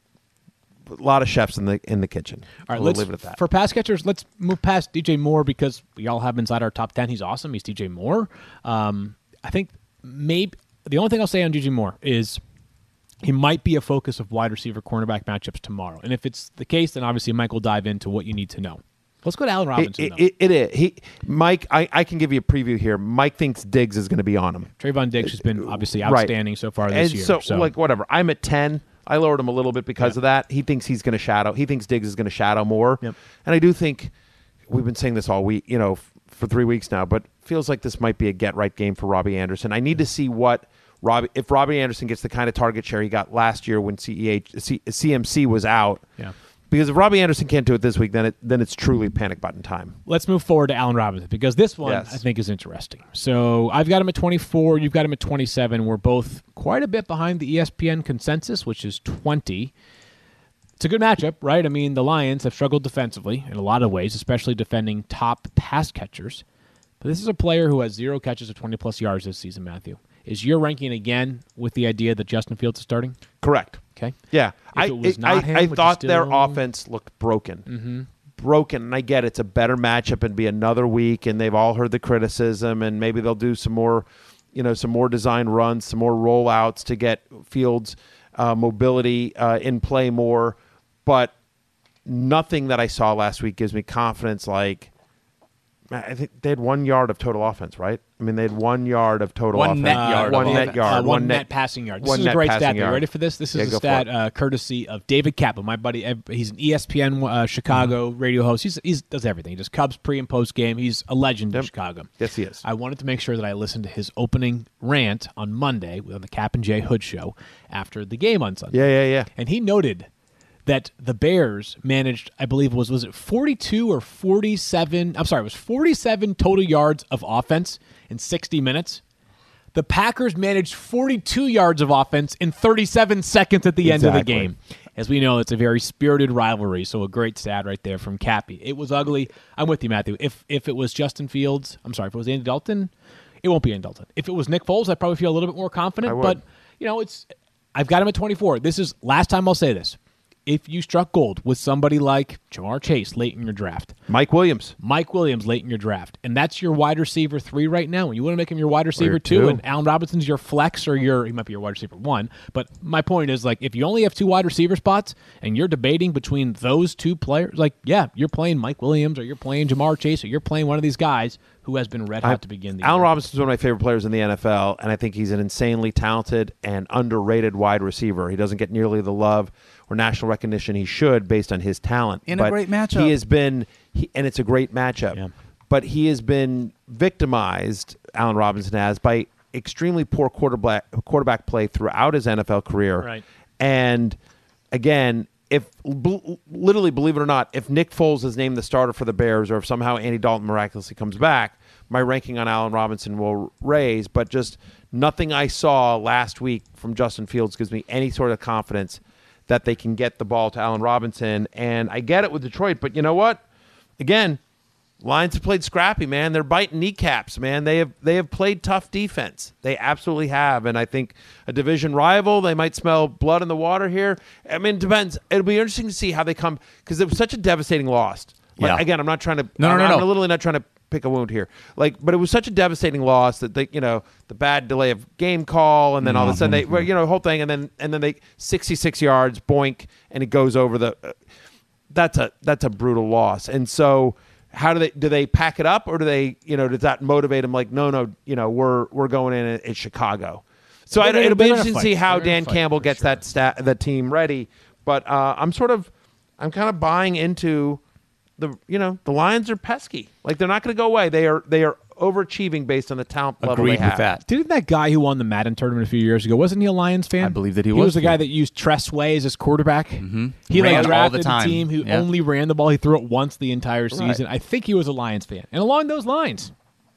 a lot of chefs in the in the kitchen. All right, we'll let's, leave it at that. For pass catchers, let's move past D J Moore because we all have him inside our top ten. He's awesome. He's D J Moore. Um, I think maybe the only thing I'll say on D J Moore is he might be a focus of wide receiver cornerback matchups tomorrow. And if it's the case, then obviously Mike will dive into what you need to know. Let's go to Allen Robinson, It, though. it, it is. He, Mike, I, I can give you a preview here. Mike thinks Diggs is going to be on him. Trayvon Diggs has been obviously Right. outstanding so far this and year. So, So, like, whatever. I'm at ten. I lowered him a little bit because Yeah. of that. He thinks he's going to shadow. He thinks Diggs is going to shadow more. Yep. And I do think we've been saying this all week, you know, f- for three weeks now, but feels like this might be a get-right game for Robbie Anderson. I need to see what Robbie, if Robbie Anderson gets the kind of target share he got last year when C E H, C, CMC was out. Yeah. Because if Robbie Anderson can't do it this week, then it then it's truly panic button time. let's move forward to Allen Robinson because this one Yes. I think is interesting. So I've got him at twenty-four. You've got him at twenty-seven. We're both quite a bit behind the E S P N consensus, which is twenty. It's a good matchup, right? I mean, the Lions have struggled defensively in a lot of ways, especially defending top pass catchers. But this is a player who has zero catches of twenty-plus yards this season, Matthew. Is your ranking again with the idea that Justin Fields is starting? Correct. Okay. Yeah, If I it was I- not I, him, I would you thought their still- offense looked broken, mm-hmm. broken, and I get it's a better matchup and be another week, and they've all heard the criticism, and maybe they'll do some more, you know, some more design runs, some more rollouts to get Fields' uh, mobility uh, in play more, but nothing that I saw last week gives me confidence. Like, I think they had one yard of total offense, right? I mean, they had one yard of total One offense. net yard one of net offense. yard, Uh, one, net, passing yard. This one is a net great passing stat. Are you yard. ready for this? This is Yeah, a go for stat it. uh, courtesy of David Kaplan, my buddy. uh, He's an E S P N uh, Chicago Mm-hmm. radio host. He's he's does everything. He does Cubs pre and post game. He's a legend in Yep. Chicago. Yes, he is. I wanted to make sure that I listened to his opening rant on Monday on the Cap and Jay Hood show after the game on Sunday. Yeah, yeah, yeah. And he noted that the Bears managed, I believe it was was it forty-two or forty-seven? I'm sorry, it was forty-seven total yards of offense in sixty minutes. The Packers managed forty-two yards of offense in thirty-seven seconds at the end of the Exactly. game. As we know, it's a very spirited rivalry, so a great stat right there from Cappy. It was ugly. I'm with you, Matthew. If if it was Justin Fields, I'm sorry, if it was Andy Dalton, it won't be Andy Dalton. If it was Nick Foles, I'd probably feel a little bit more confident. I would. But you know, it's I've got him at twenty-four. This is last time I'll say this. If you struck gold with somebody like Jamar Chase late in your draft, Mike Williams. Mike Williams late in your draft, and that's your wide receiver three right now, and you want to make him your wide receiver your two, two. and Allen Robinson's your flex or your he might be your wide receiver one. But my point is, like, if you only have two wide receiver spots and you're debating between those two players, like, yeah, you're playing Mike Williams or you're playing Jamar Chase or you're playing one of these guys who has been red hot I- to begin the Allen year. Robinson's one of my favorite players in the N F L, and I think he's an insanely talented and underrated wide receiver. He doesn't get nearly the love or national recognition he should based on his talent. In a but great matchup. He has been, he, and it's a great matchup, Yeah. but he has been victimized, Allen Robinson has, by extremely poor quarterback, quarterback play throughout his N F L career. Right. And again, if bl- literally, believe it or not, if Nick Foles is named the starter for the Bears, or if somehow Andy Dalton miraculously comes back, my ranking on Allen Robinson will raise. But just nothing I saw last week from Justin Fields gives me any sort of confidence that they can get the ball to Allen Robinson. And I get it with Detroit, but you know what? Again, Lions have played scrappy, man. They're biting kneecaps, man. They have they have played tough defense. They absolutely have. And I think a division rival, they might smell blood in the water here. I mean, it depends. It'll be interesting to see how they come, because it was such a devastating loss. Like, Yeah. Again, I'm not trying to. No, I'm, no, no, I'm no. literally not trying to pick a wound here. Like, but it was such a devastating loss that they, you know, the bad delay of game call, and then all of a sudden they, well, you know, the whole thing, and then and then they sixty-six yards, boink, and it goes over the. Uh, that's a that's a brutal loss, and so. How do they do they pack it up, or do they, you know, does that motivate them? Like, no, no, you know, we're we're going in at, at Chicago. So I, They're- it'll be they're in a interesting to fight. see how They're in a Dan fight, Campbell for gets sure. that stat, the team ready. But uh, I'm sort of, I'm kind of buying into the, you know, the Lions are pesky. Like, they're not going to go away. They are they are overachieving based on the talent level Agreed they have. with that. Didn't that guy who won the Madden tournament a few years ago, wasn't he a Lions fan? I believe that he He was, was the yeah. guy that used Tress Way as his quarterback. Mm-hmm. He Ran like all drafted the time. team who Yeah. only ran the ball. He threw it once the entire season. I think he was a Lions fan. And along those lines,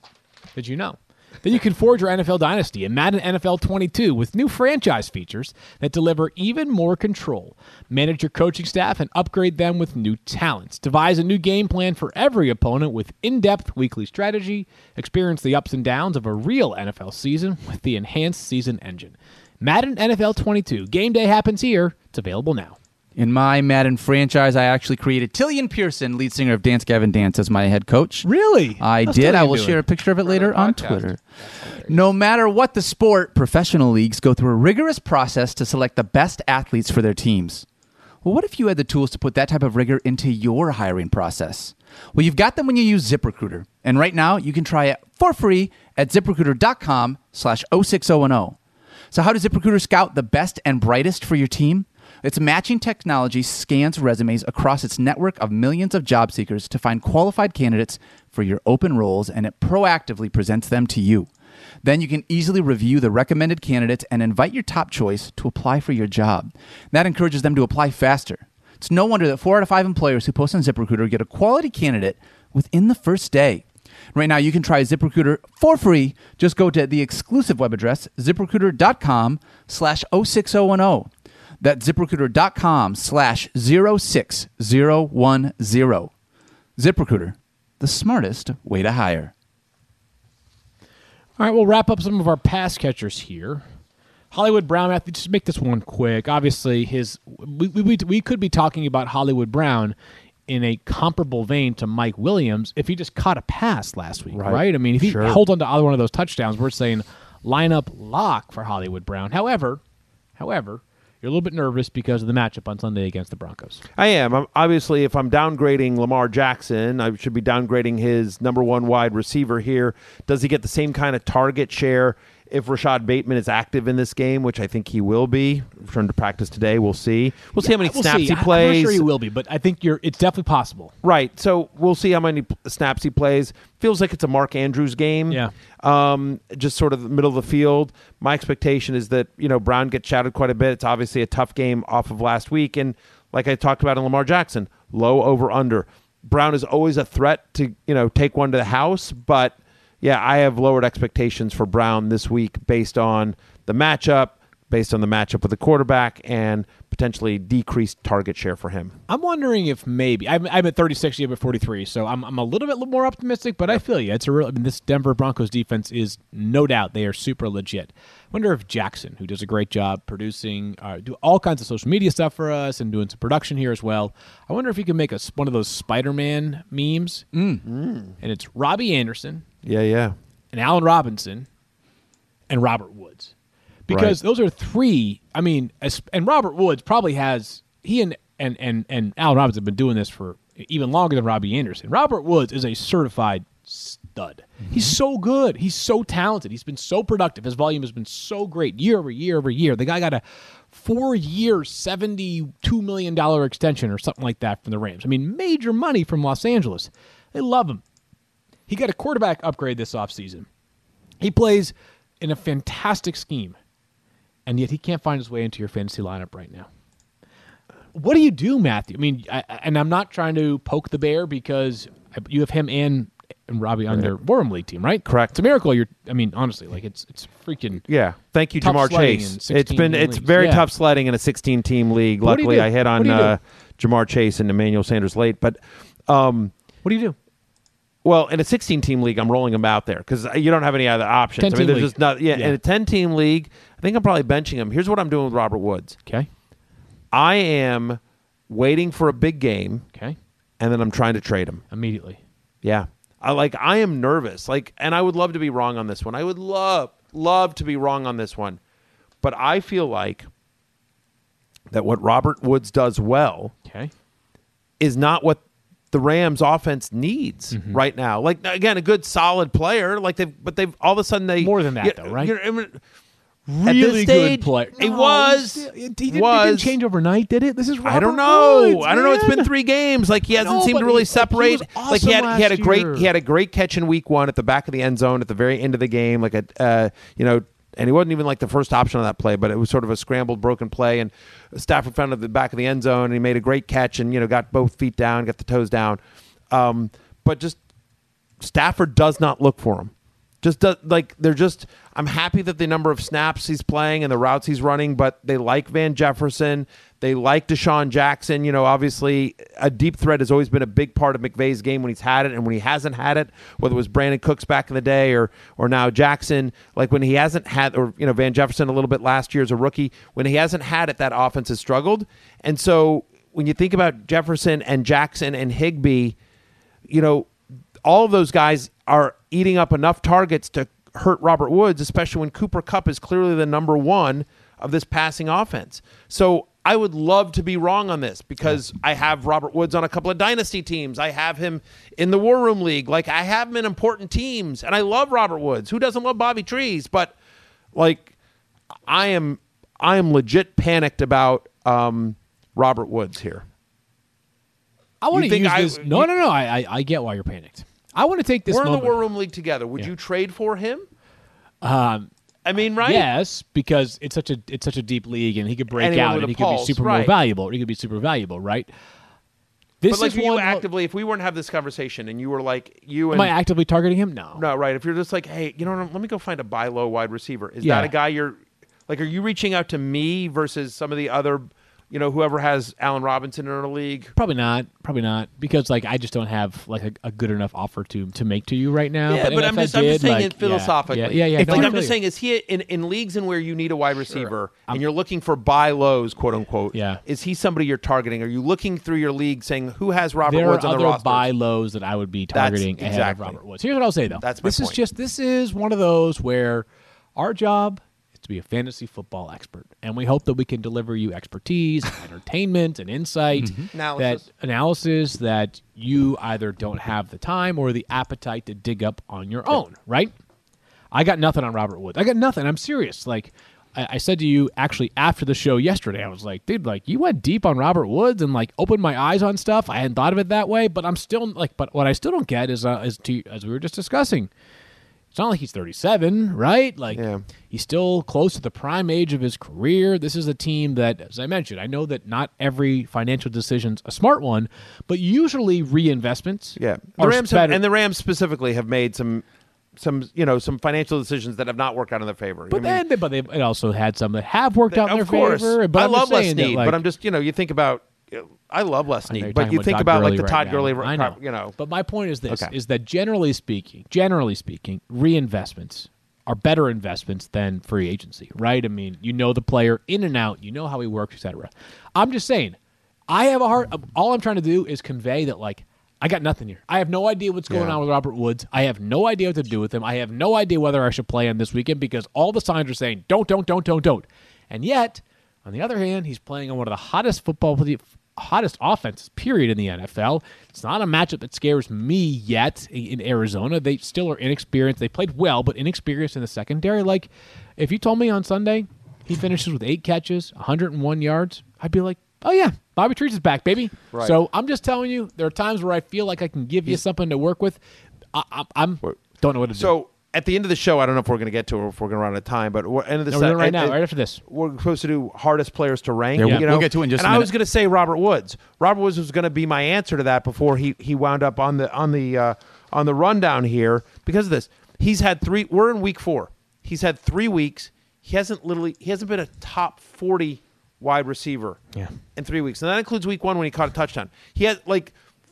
did you know? Then you can forge your N F L dynasty in Madden N F L twenty-two with new franchise features that deliver even more control. Manage your coaching staff and upgrade them with new talents. Devise a new game plan for every opponent with in-depth weekly strategy. Experience the ups and downs of a real N F L season with the enhanced season engine. Madden N F L twenty-two. Game day happens here. It's available now. In my Madden franchise, I actually created Tillian Pearson, lead singer of Dance Gavin Dance, as my head coach. Really? I How's did. I Tillian will doing? share a picture of it later on podcast. Twitter. No matter what the sport, professional leagues go through a rigorous process to select the best athletes for their teams. Well, what if you had the tools to put that type of rigor into your hiring process? Well, you've got them when you use ZipRecruiter. And right now, you can try it for free at ZipRecruiter.com slash 06010. So how does ZipRecruiter scout the best and brightest for your team? Its matching technology scans resumes across its network of millions of job seekers to find qualified candidates for your open roles, and it proactively presents them to you. Then you can easily review the recommended candidates and invite your top choice to apply for your job. That encourages them to apply faster. It's no wonder that four out of five employers who post on ZipRecruiter get a quality candidate within the first day. Right now, you can try ZipRecruiter for free. Just go to the exclusive web address, ZipRecruiter.com slash 06010. That's ZipRecruiter.com slash 06010. ZipRecruiter, the smartest way to hire. All right, we'll wrap up some of our pass catchers here. Hollywood Brown, Matthew, just make this one quick. Obviously, his we, we, we could be talking about Hollywood Brown in a comparable vein to Mike Williams if he just caught a pass last week, right? Right. I mean, if he Sure. held on to either one of those touchdowns, we're saying lineup lock for Hollywood Brown. However, however, you're a little bit nervous because of the matchup on Sunday against the Broncos. I am. I'm, obviously, if I'm downgrading Lamar Jackson, I should be downgrading his number one wide receiver here. Does he get the same kind of target share if Rashad Bateman is active in this game, which I think he will be? Returned to practice today. We'll see. We'll see how many We'll snaps see. he I- plays. I'm not sure he will be, but I think you're. It's definitely possible. Right. So we'll see how many p- snaps he plays. Feels like it's a Mark Andrews game. Yeah. Um, just sort of the middle of the field. My expectation is that, you know, Brown gets shouted quite a bit. It's obviously a tough game off of last week. And like I talked about in Lamar Jackson, low over under. Brown is always a threat to, you know, take one to the house. But yeah, I have lowered expectations for Brown this week based on the matchup, based on the matchup with the quarterback, and potentially decreased target share for him. I'm wondering if maybe I'm, I'm at thirty-six, you're at forty-three, so I'm I'm a little bit more optimistic. But I feel you. It's a real. I mean, this Denver Broncos defense is no doubt they are super legit. I wonder if Jackson, who does a great job producing, uh, do all kinds of social media stuff for us and doing some production here as well. I wonder if he can make us one of those Spider-Man memes, mm. and it's Robbie Anderson Yeah, yeah. and Allen Robinson and Robert Woods. Because Right. those are three, I mean, as, and Robert Woods probably has, he and, and, and, and Allen Robinson have been doing this for even longer than Robbie Anderson. Robert Woods is a certified stud. Mm-hmm. He's so good. He's so talented. He's been so productive. His volume has been so great year over year over year. The guy got a four-year, seventy-two million dollars extension or something like that from the Rams. I mean, major money from Los Angeles. They love him. He got a quarterback upgrade this offseason. He plays in a fantastic scheme, and yet he can't find his way into your fantasy lineup right now. What do you do, Matthew? I mean, I, and I'm not trying to poke the bear because you have him and, and Robbie on their Worm League team, right? Correct. It's a miracle. You're. I mean, honestly, like it's it's freaking. Yeah. Thank you, Tough Jamar sledding Chase. in It's sixteen been team it's leagues. very Yeah. tough sledding in a sixteen-team league. What do you Luckily, do? I hit What on do you do? uh, Jamar Chase and Emmanuel Sanders late. But um, What do you do? Well, in a sixteen-team league, I'm rolling him out there because you don't have any other options. I mean, ten-team there's league. just not. Yeah, Yeah. in a ten-team league, I think I'm probably benching him. Here's what I'm doing with Robert Woods. Okay. I am waiting for a big game, Okay. and then I'm trying to trade him. Immediately. Yeah, I like. I am nervous. Like, and I would love to be wrong on this one. I would love, love to be wrong on this one, but I feel like that what Robert Woods does well Okay. is not what the Rams offense needs Mm-hmm. right now. Like, again, a good solid player, like they've, but they've all of a sudden they More than that, you- though, right? you- I mean, Really at this stage, good player. It No, was. It, it, didn't- was. it didn't change overnight, did it? This is Robert I don't know. Woods, I don't know. It's man. been three games. Like he hasn't No, seemed but to really he- like, he separate. was Like he had awesome he had a last great year. he had a great catch in week one at the back of the end zone at the very end of the game. Like a uh, you know, and he wasn't even like the first option on that play, but it was sort of a scrambled, broken play. And Stafford found at the back of the end zone, and he made a great catch, and you know, got both feet down, got the toes down. Um, but just Stafford does not look for him. Just does, like they're just. I'm happy that the number of snaps he's playing and the routes he's running, but they like Van Jefferson. They like Deshaun Jackson. You know, obviously, a deep threat has always been a big part of McVay's game when he's had it and when he hasn't had it. Whether it was Brandon Cooks back in the day or or now Jackson, like when he hasn't had, or you know, Van Jefferson a little bit last year as a rookie. When he hasn't had it, that offense has struggled. And so when you think about Jefferson and Jackson and Higbee, you know, all of those guys are eating up enough targets to hurt Robert Woods, especially when Cooper Kupp is clearly the number one of this passing offense. So I would love to be wrong on this because I have Robert Woods on a couple of dynasty teams. I have him in the War Room League. Like, I have him in important teams, and I love Robert Woods. Who doesn't love Bobby Trees? But, like, I am I am legit panicked about um, Robert Woods here. I want You to think use I- this. No, you- no, no. I, I, I get why you're panicked. I want to take this We're in the moment. War Room League together. Would Yeah. you trade for him? Um, I mean, right? Yes, because it's such a it's such a deep league, and he could break Anyone out, with and a he could pulse, be super right. more valuable. Or he could be super valuable, right? This But like, is for you one. actively, if we weren't to have this conversation, and you were like, you Am and I actively targeting him? No. no, right? If you're just like, hey, you know what? Let me go find a buy low wide receiver. Is Yeah. that a guy you're like? Are you reaching out to me versus some of the other, you know, whoever has Allen Robinson in our league? Probably not. Probably not. Because like I just don't have like a, a good enough offer to to make to you right now. Yeah, but if I'm I just I'm just did, saying like, it philosophically. Yeah, yeah, yeah. Like, no, I'm I feel just you. saying, is he in in leagues in where you need a wide receiver and you're looking for buy lows, quote unquote? Yeah. Is he somebody you're targeting? Are you looking through your league saying who has Robert There Woods are on the other roster? buy lows that I would be targeting ahead of exactly. Robert Woods. Here's what I'll say though. That's my this is point. just this is one of those where our job is to be a fantasy football expert, and we hope that we can deliver you expertise, and entertainment, and insight, Mm-hmm. Analysis. that analysis that you either don't have the time or the appetite to dig up on your own. Right? I got nothing on Robert Woods. I got nothing. I'm serious. Like I, I said to you actually after the show yesterday, I was like, dude, like you went deep on Robert Woods and like opened my eyes on stuff. I hadn't thought of it that way, but I'm still like, but what I still don't get is, uh, is to, as we were just discussing, it's not like he's thirty-seven, right? Like Yeah. he's still close to the prime age of his career. This is a team that, as I mentioned, I know that not every financial decision's a smart one, but usually reinvestments. Yeah, the are Rams have, better. and the Rams specifically have made some, some you know, some financial decisions that have not worked out in their favor. But I mean, then, but they've it also had some that have worked out in their of course, favor. But I I'm love just Les saying that, Snead, like, but I'm just you know, you think about, I love Les I know you're Snead, but talking you think Todd about like Gurley the right Todd now. Gurley, I know. you know, But my point is this: Okay. is that generally speaking, generally speaking, reinvestments are better investments than free agency, right? I mean, you know the player in and out, you know how he works, et cetera. I'm just saying, I have a heart. All I'm trying to do is convey that, like, I got nothing here. I have no idea what's going Yeah. on with Robert Woods. I have no idea what to do with him. I have no idea whether I should play him this weekend because all the signs are saying don't, don't, don't, don't, don't. And yet, on the other hand, he's playing on one of the hottest football, hottest offenses, period, in the N F L. It's not a matchup that scares me yet in Arizona. They still are inexperienced. They played well, but inexperienced in the secondary. Like, if you told me on Sunday he finishes with eight catches, one hundred one yards, I'd be like, oh, yeah, Bobby Trees is back, baby. Right. So I'm just telling you, there are times where I feel like I can give you something to work with. I, I, I'm don't know what to do. So at the end of the show, I don't know if we're going to get to it or if we're going to run out of time, but we're end of the No, we're se- doing it right and- now, and right after this. We're supposed to do hardest players to rank. Yeah, you we'll- know? we'll get to it in just and a I minute. was going to say Robert Woods. Robert Woods was going to be my answer to that before he he wound up on the on the uh, on the rundown here because of this. He's had three. We're in week four. He's had three weeks. He hasn't literally. He hasn't been a top forty wide receiver Yeah. in three weeks, and that includes week one when he caught a touchdown. He had like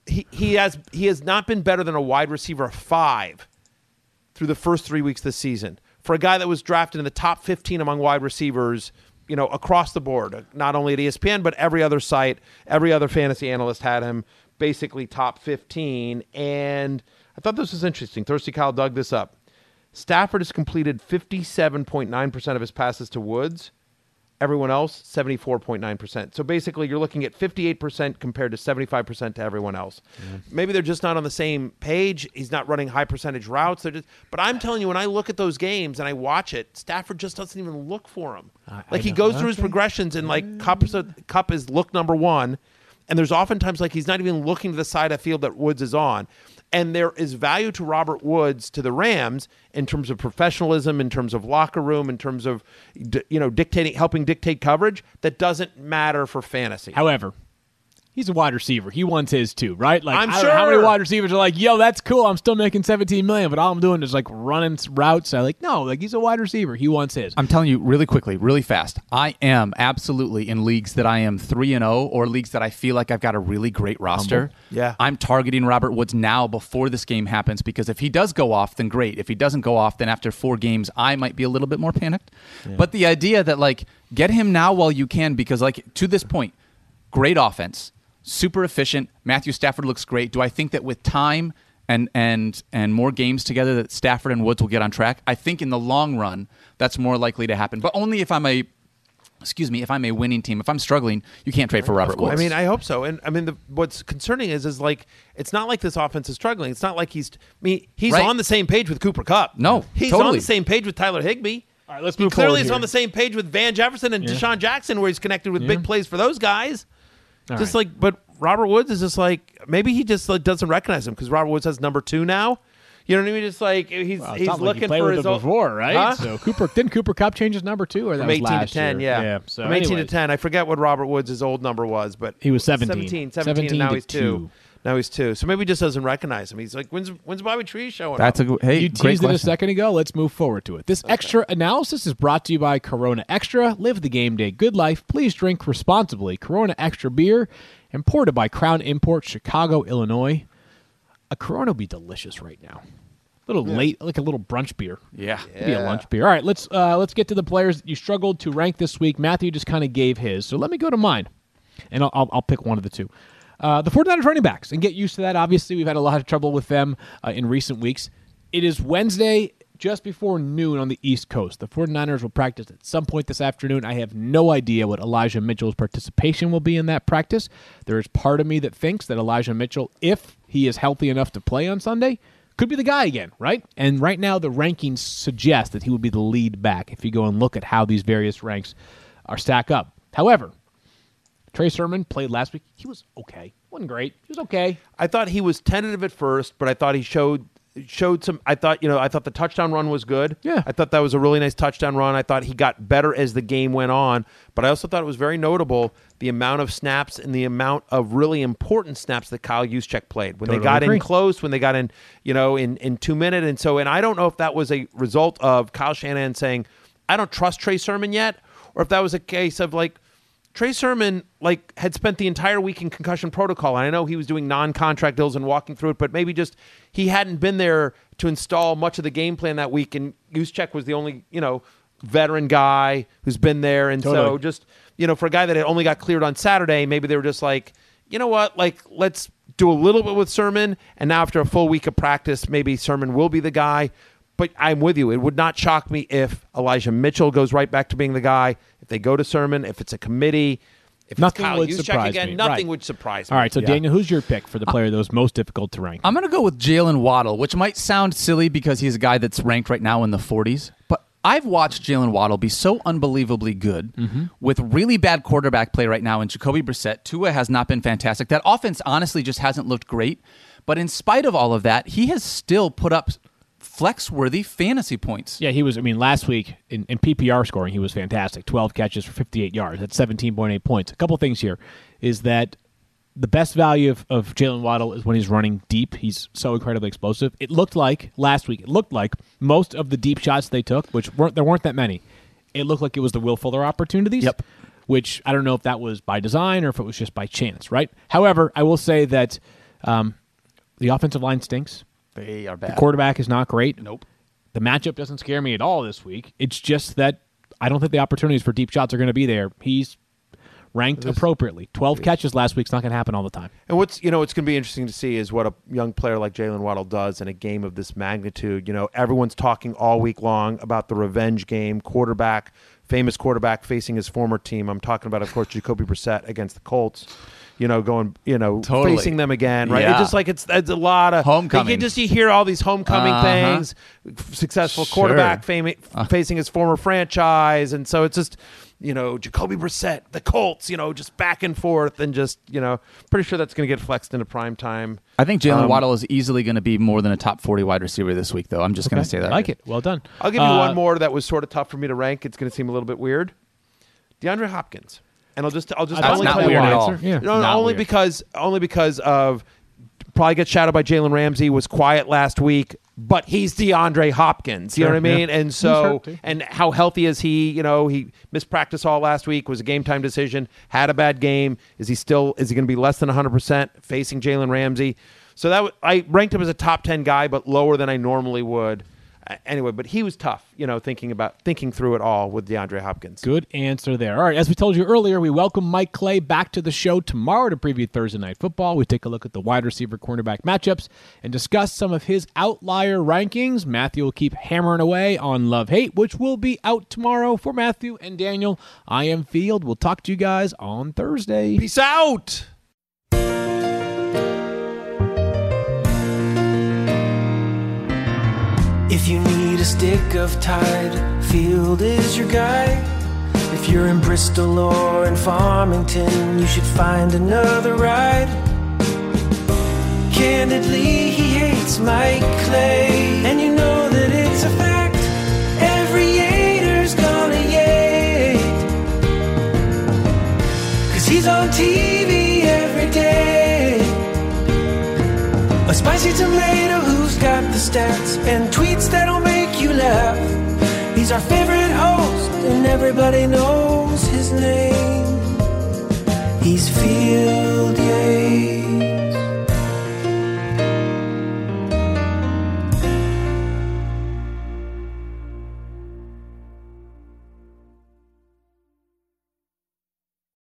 he, he has he has not been better than a wide receiver five through the first three weeks this season. For a guy that was drafted in the top fifteen among wide receivers, you know, across the board, not only at E S P N, but every other site, every other fantasy analyst had him basically top fifteen. And I thought this was interesting. Thirsty Kyle dug this up. Stafford has completed fifty-seven point nine percent of his passes to Woods. Everyone else, seventy-four point nine percent. So basically, you're looking at fifty-eight percent compared to seventy-five percent to everyone else. Yeah. Maybe they're just not on the same page. He's not running high percentage routes. They're just, but I'm telling you, when I look at those games and I watch it, Stafford just doesn't even look for him. I, like I he goes through his progressions and like Kupp is, a, Kupp is look number one. And there's oftentimes like he's not even looking to the side of the field that Woods is on. And there is value to Robert Woods to the Rams in terms of professionalism, in terms of locker room, in terms of, you know, dictating, helping dictate coverage that doesn't matter for fantasy. However, he's a wide receiver. He wants his too, right? Like, I'm I don't sure. know how many wide receivers are like, yo, that's cool. I'm still making seventeen million dollars, but all I'm doing is like running routes. I like, no, like he's a wide receiver. He wants his. I'm telling you really quickly, really fast. I am absolutely in leagues that I am three and oh or leagues that I feel like I've got a really great roster. Humble. Yeah. I'm targeting Robert Woods now before this game happens because if he does go off, then great. If he doesn't go off, then after four games, I might be a little bit more panicked. Yeah. But the idea that like get him now while you can because like to this point, great offense. Super efficient. Matthew Stafford looks great. Do I think that with time and and and more games together that Stafford and Woods will get on track? I think in the long run that's more likely to happen. But only if I'm a excuse me, if I'm a winning team. If I'm struggling, you can't trade for Robert Woods. I mean, I hope so. And I mean, the, what's concerning is is like it's not like this offense is struggling. It's not like he's I mean, he's right. on the same page with Cooper Kupp. No, he's totally. on the same page with Tyler Higbee. All right, let's he move clearly forward is here. on the same page with Van Jefferson and yeah. Deshaun Jackson, where he's connected with yeah. big plays for those guys. All just right. like, but Robert Woods is just like maybe he just like doesn't recognize him because Robert Woods has number two now. You know what I mean? Just like he's well, he's like looking he played for with his him own before, right? Huh? So Cooper didn't Cooper Kupp change his number two, or that From was eighteen to last ten, year? yeah. yeah. So From eighteen anyways. to ten, I forget what Robert Woods' old number was, but He was seventeen. seventeen, seventeen, and now to he's two. two. Now he's two. So maybe he just doesn't recognize him. He's like, when's when's Bobby Tree showing That's up? a hey, You great teased it a question. second ago. Let's move forward to it. This extra analysis is brought to you by Corona Extra. Live the game day good life. Please drink responsibly. Corona Extra beer, imported by Crown Imports, Chicago, Illinois. A Corona would be delicious right now. A little late, like a little brunch beer. Yeah. Maybe a Yeah. lunch beer. All right, let's uh, let's get to the players that you struggled to rank this week. Matthew just kind of gave his, so let me go to mine, and I'll, I'll, I'll pick one of the two. Uh, the 49ers running backs, and get used to that. Obviously, we've had a lot of trouble with them uh, in recent weeks. It is Wednesday, just before noon on the East Coast. The 49ers will practice at some point this afternoon. I have no idea what Elijah Mitchell's participation will be in that practice. There is part of me that thinks that Elijah Mitchell, if he is healthy enough to play on Sunday, could be the guy again, right? And right now the rankings suggest that he would be the lead back if you go and look at how these various ranks are stack up. However, Trey Sermon played last week. He was okay. Wasn't great. He was okay. I thought he was tentative at first, but I thought he showed showed some. I thought you know I thought the touchdown run was good. Yeah. I thought that was a really nice touchdown run. I thought he got better as the game went on, but I also thought it was very notable the amount of snaps and the amount of really important snaps that Kyle Juszczyk played when Totally they got agree. in close, when they got in you know in in two minutes, and so and I don't know if that was a result of Kyle Shanahan saying I don't trust Trey Sermon yet, or if that was a case of like. Trey Sermon like had spent the entire week in concussion protocol, and I know he was doing non-contract deals and walking through it, but maybe just he hadn't been there to install much of the game plan that week, and Juszczyk was the only you know veteran guy who's been there, and so Totally. just you know for a guy that had only got cleared on Saturday, maybe they were just like, you know what, like let's do a little bit with Sermon, and now after a full week of practice, maybe Sermon will be the guy. But I'm with you. It would not shock me if Elijah Mitchell goes right back to being the guy. If they go to Sermon, if it's a committee, if Nothing it's Kyle would Juszczyk surprise again, me. nothing Right. would surprise me. All right, so Yeah. Daniel, who's your pick for the player that was most difficult to rank? I'm going to go with Jalen Waddle, which might sound silly because he's a guy that's ranked right now in the forties. But I've watched Jalen Waddle be so unbelievably good Mm-hmm. with really bad quarterback play right now in Jacoby Brissett. Tua has not been fantastic. That offense honestly just hasn't looked great. But in spite of all of that, he has still put up flex-worthy fantasy points. Yeah, he was, I mean, last week in, in P P R scoring, he was fantastic. twelve catches for fifty-eight yards. That's seventeen point eight points. A couple things here is that the best value of, of Jalen Waddle is when he's running deep. He's so incredibly explosive. It looked like, last week, it looked like most of the deep shots they took, which weren't there weren't that many, it looked like it was the Will Fuller opportunities. Yep. Which I don't know if that was by design or if it was just by chance, right? However, I will say that Um, the offensive line stinks. They are bad. The quarterback is not great. Nope. The matchup doesn't scare me at all this week. It's just that I don't think the opportunities for deep shots are going to be there. He's ranked appropriately. twelve catches last week's not going to happen all the time. And what's you know what's going to be interesting to see is what a young player like Jalen Waddle does in a game of this magnitude. You know, everyone's talking all week long about the revenge game, quarterback, famous quarterback facing his former team. I'm talking about, of course, Jacoby Brissett against the Colts. You know, going, you know, Totally. facing them again, right? Yeah. It's just like it's it's a lot of Homecoming. You just you hear all these homecoming Uh-huh. things, successful Sure. quarterback fami- facing his former franchise, and so it's just. You know, Jacoby Brissett, the Colts, you know, just back and forth and just, you know, pretty sure that's going to get flexed into prime time. I think Jalen Um, Waddle is easily going to be more than a top forty wide receiver this week, though. I'm just going to say that. I like it. Well done. I'll give you Uh, one more that was sort of tough for me to rank. It's going to seem a little bit weird. DeAndre Hopkins. And I'll just I'll just That's only not tell you weird why. at all. Answer. Yeah. No, no, Not only weird. because only because of probably gets shadowed by Jalen Ramsey, was quiet last week, but he's DeAndre Hopkins. You Sure, know what I mean? yeah. And He's so hurt, too. and how healthy is he? You know, he missed practice all last week, was a game time decision, had a bad game. Is he still is he going to be less than one hundred percent facing Jalen Ramsey? So that w- I ranked him as a top ten guy, but lower than I normally would. Uh, anyway, but he was tough, you know, thinking about thinking through it all with DeAndre Hopkins. Good answer there. All right, as we told you earlier, we welcome Mike Clay back to the show tomorrow to preview Thursday Night Football. We take a look at the wide receiver cornerback matchups and discuss some of his outlier rankings. Matthew will keep hammering away on Love-Hate, which will be out tomorrow for Matthew and Daniel. I am Field. We'll talk to you guys on Thursday. Peace out. If you need a stick of Tide, Field is your guy. If you're in Bristol or in Farmington, you should find another ride. Candidly, he hates Mike Clay, and you know that it's a fact. Every Yater's gonna yate, 'cause he's on T V every day. A spicy tomato who's got the stats and tweets that'll make you laugh. He's our favorite host and everybody knows his name. He's Field.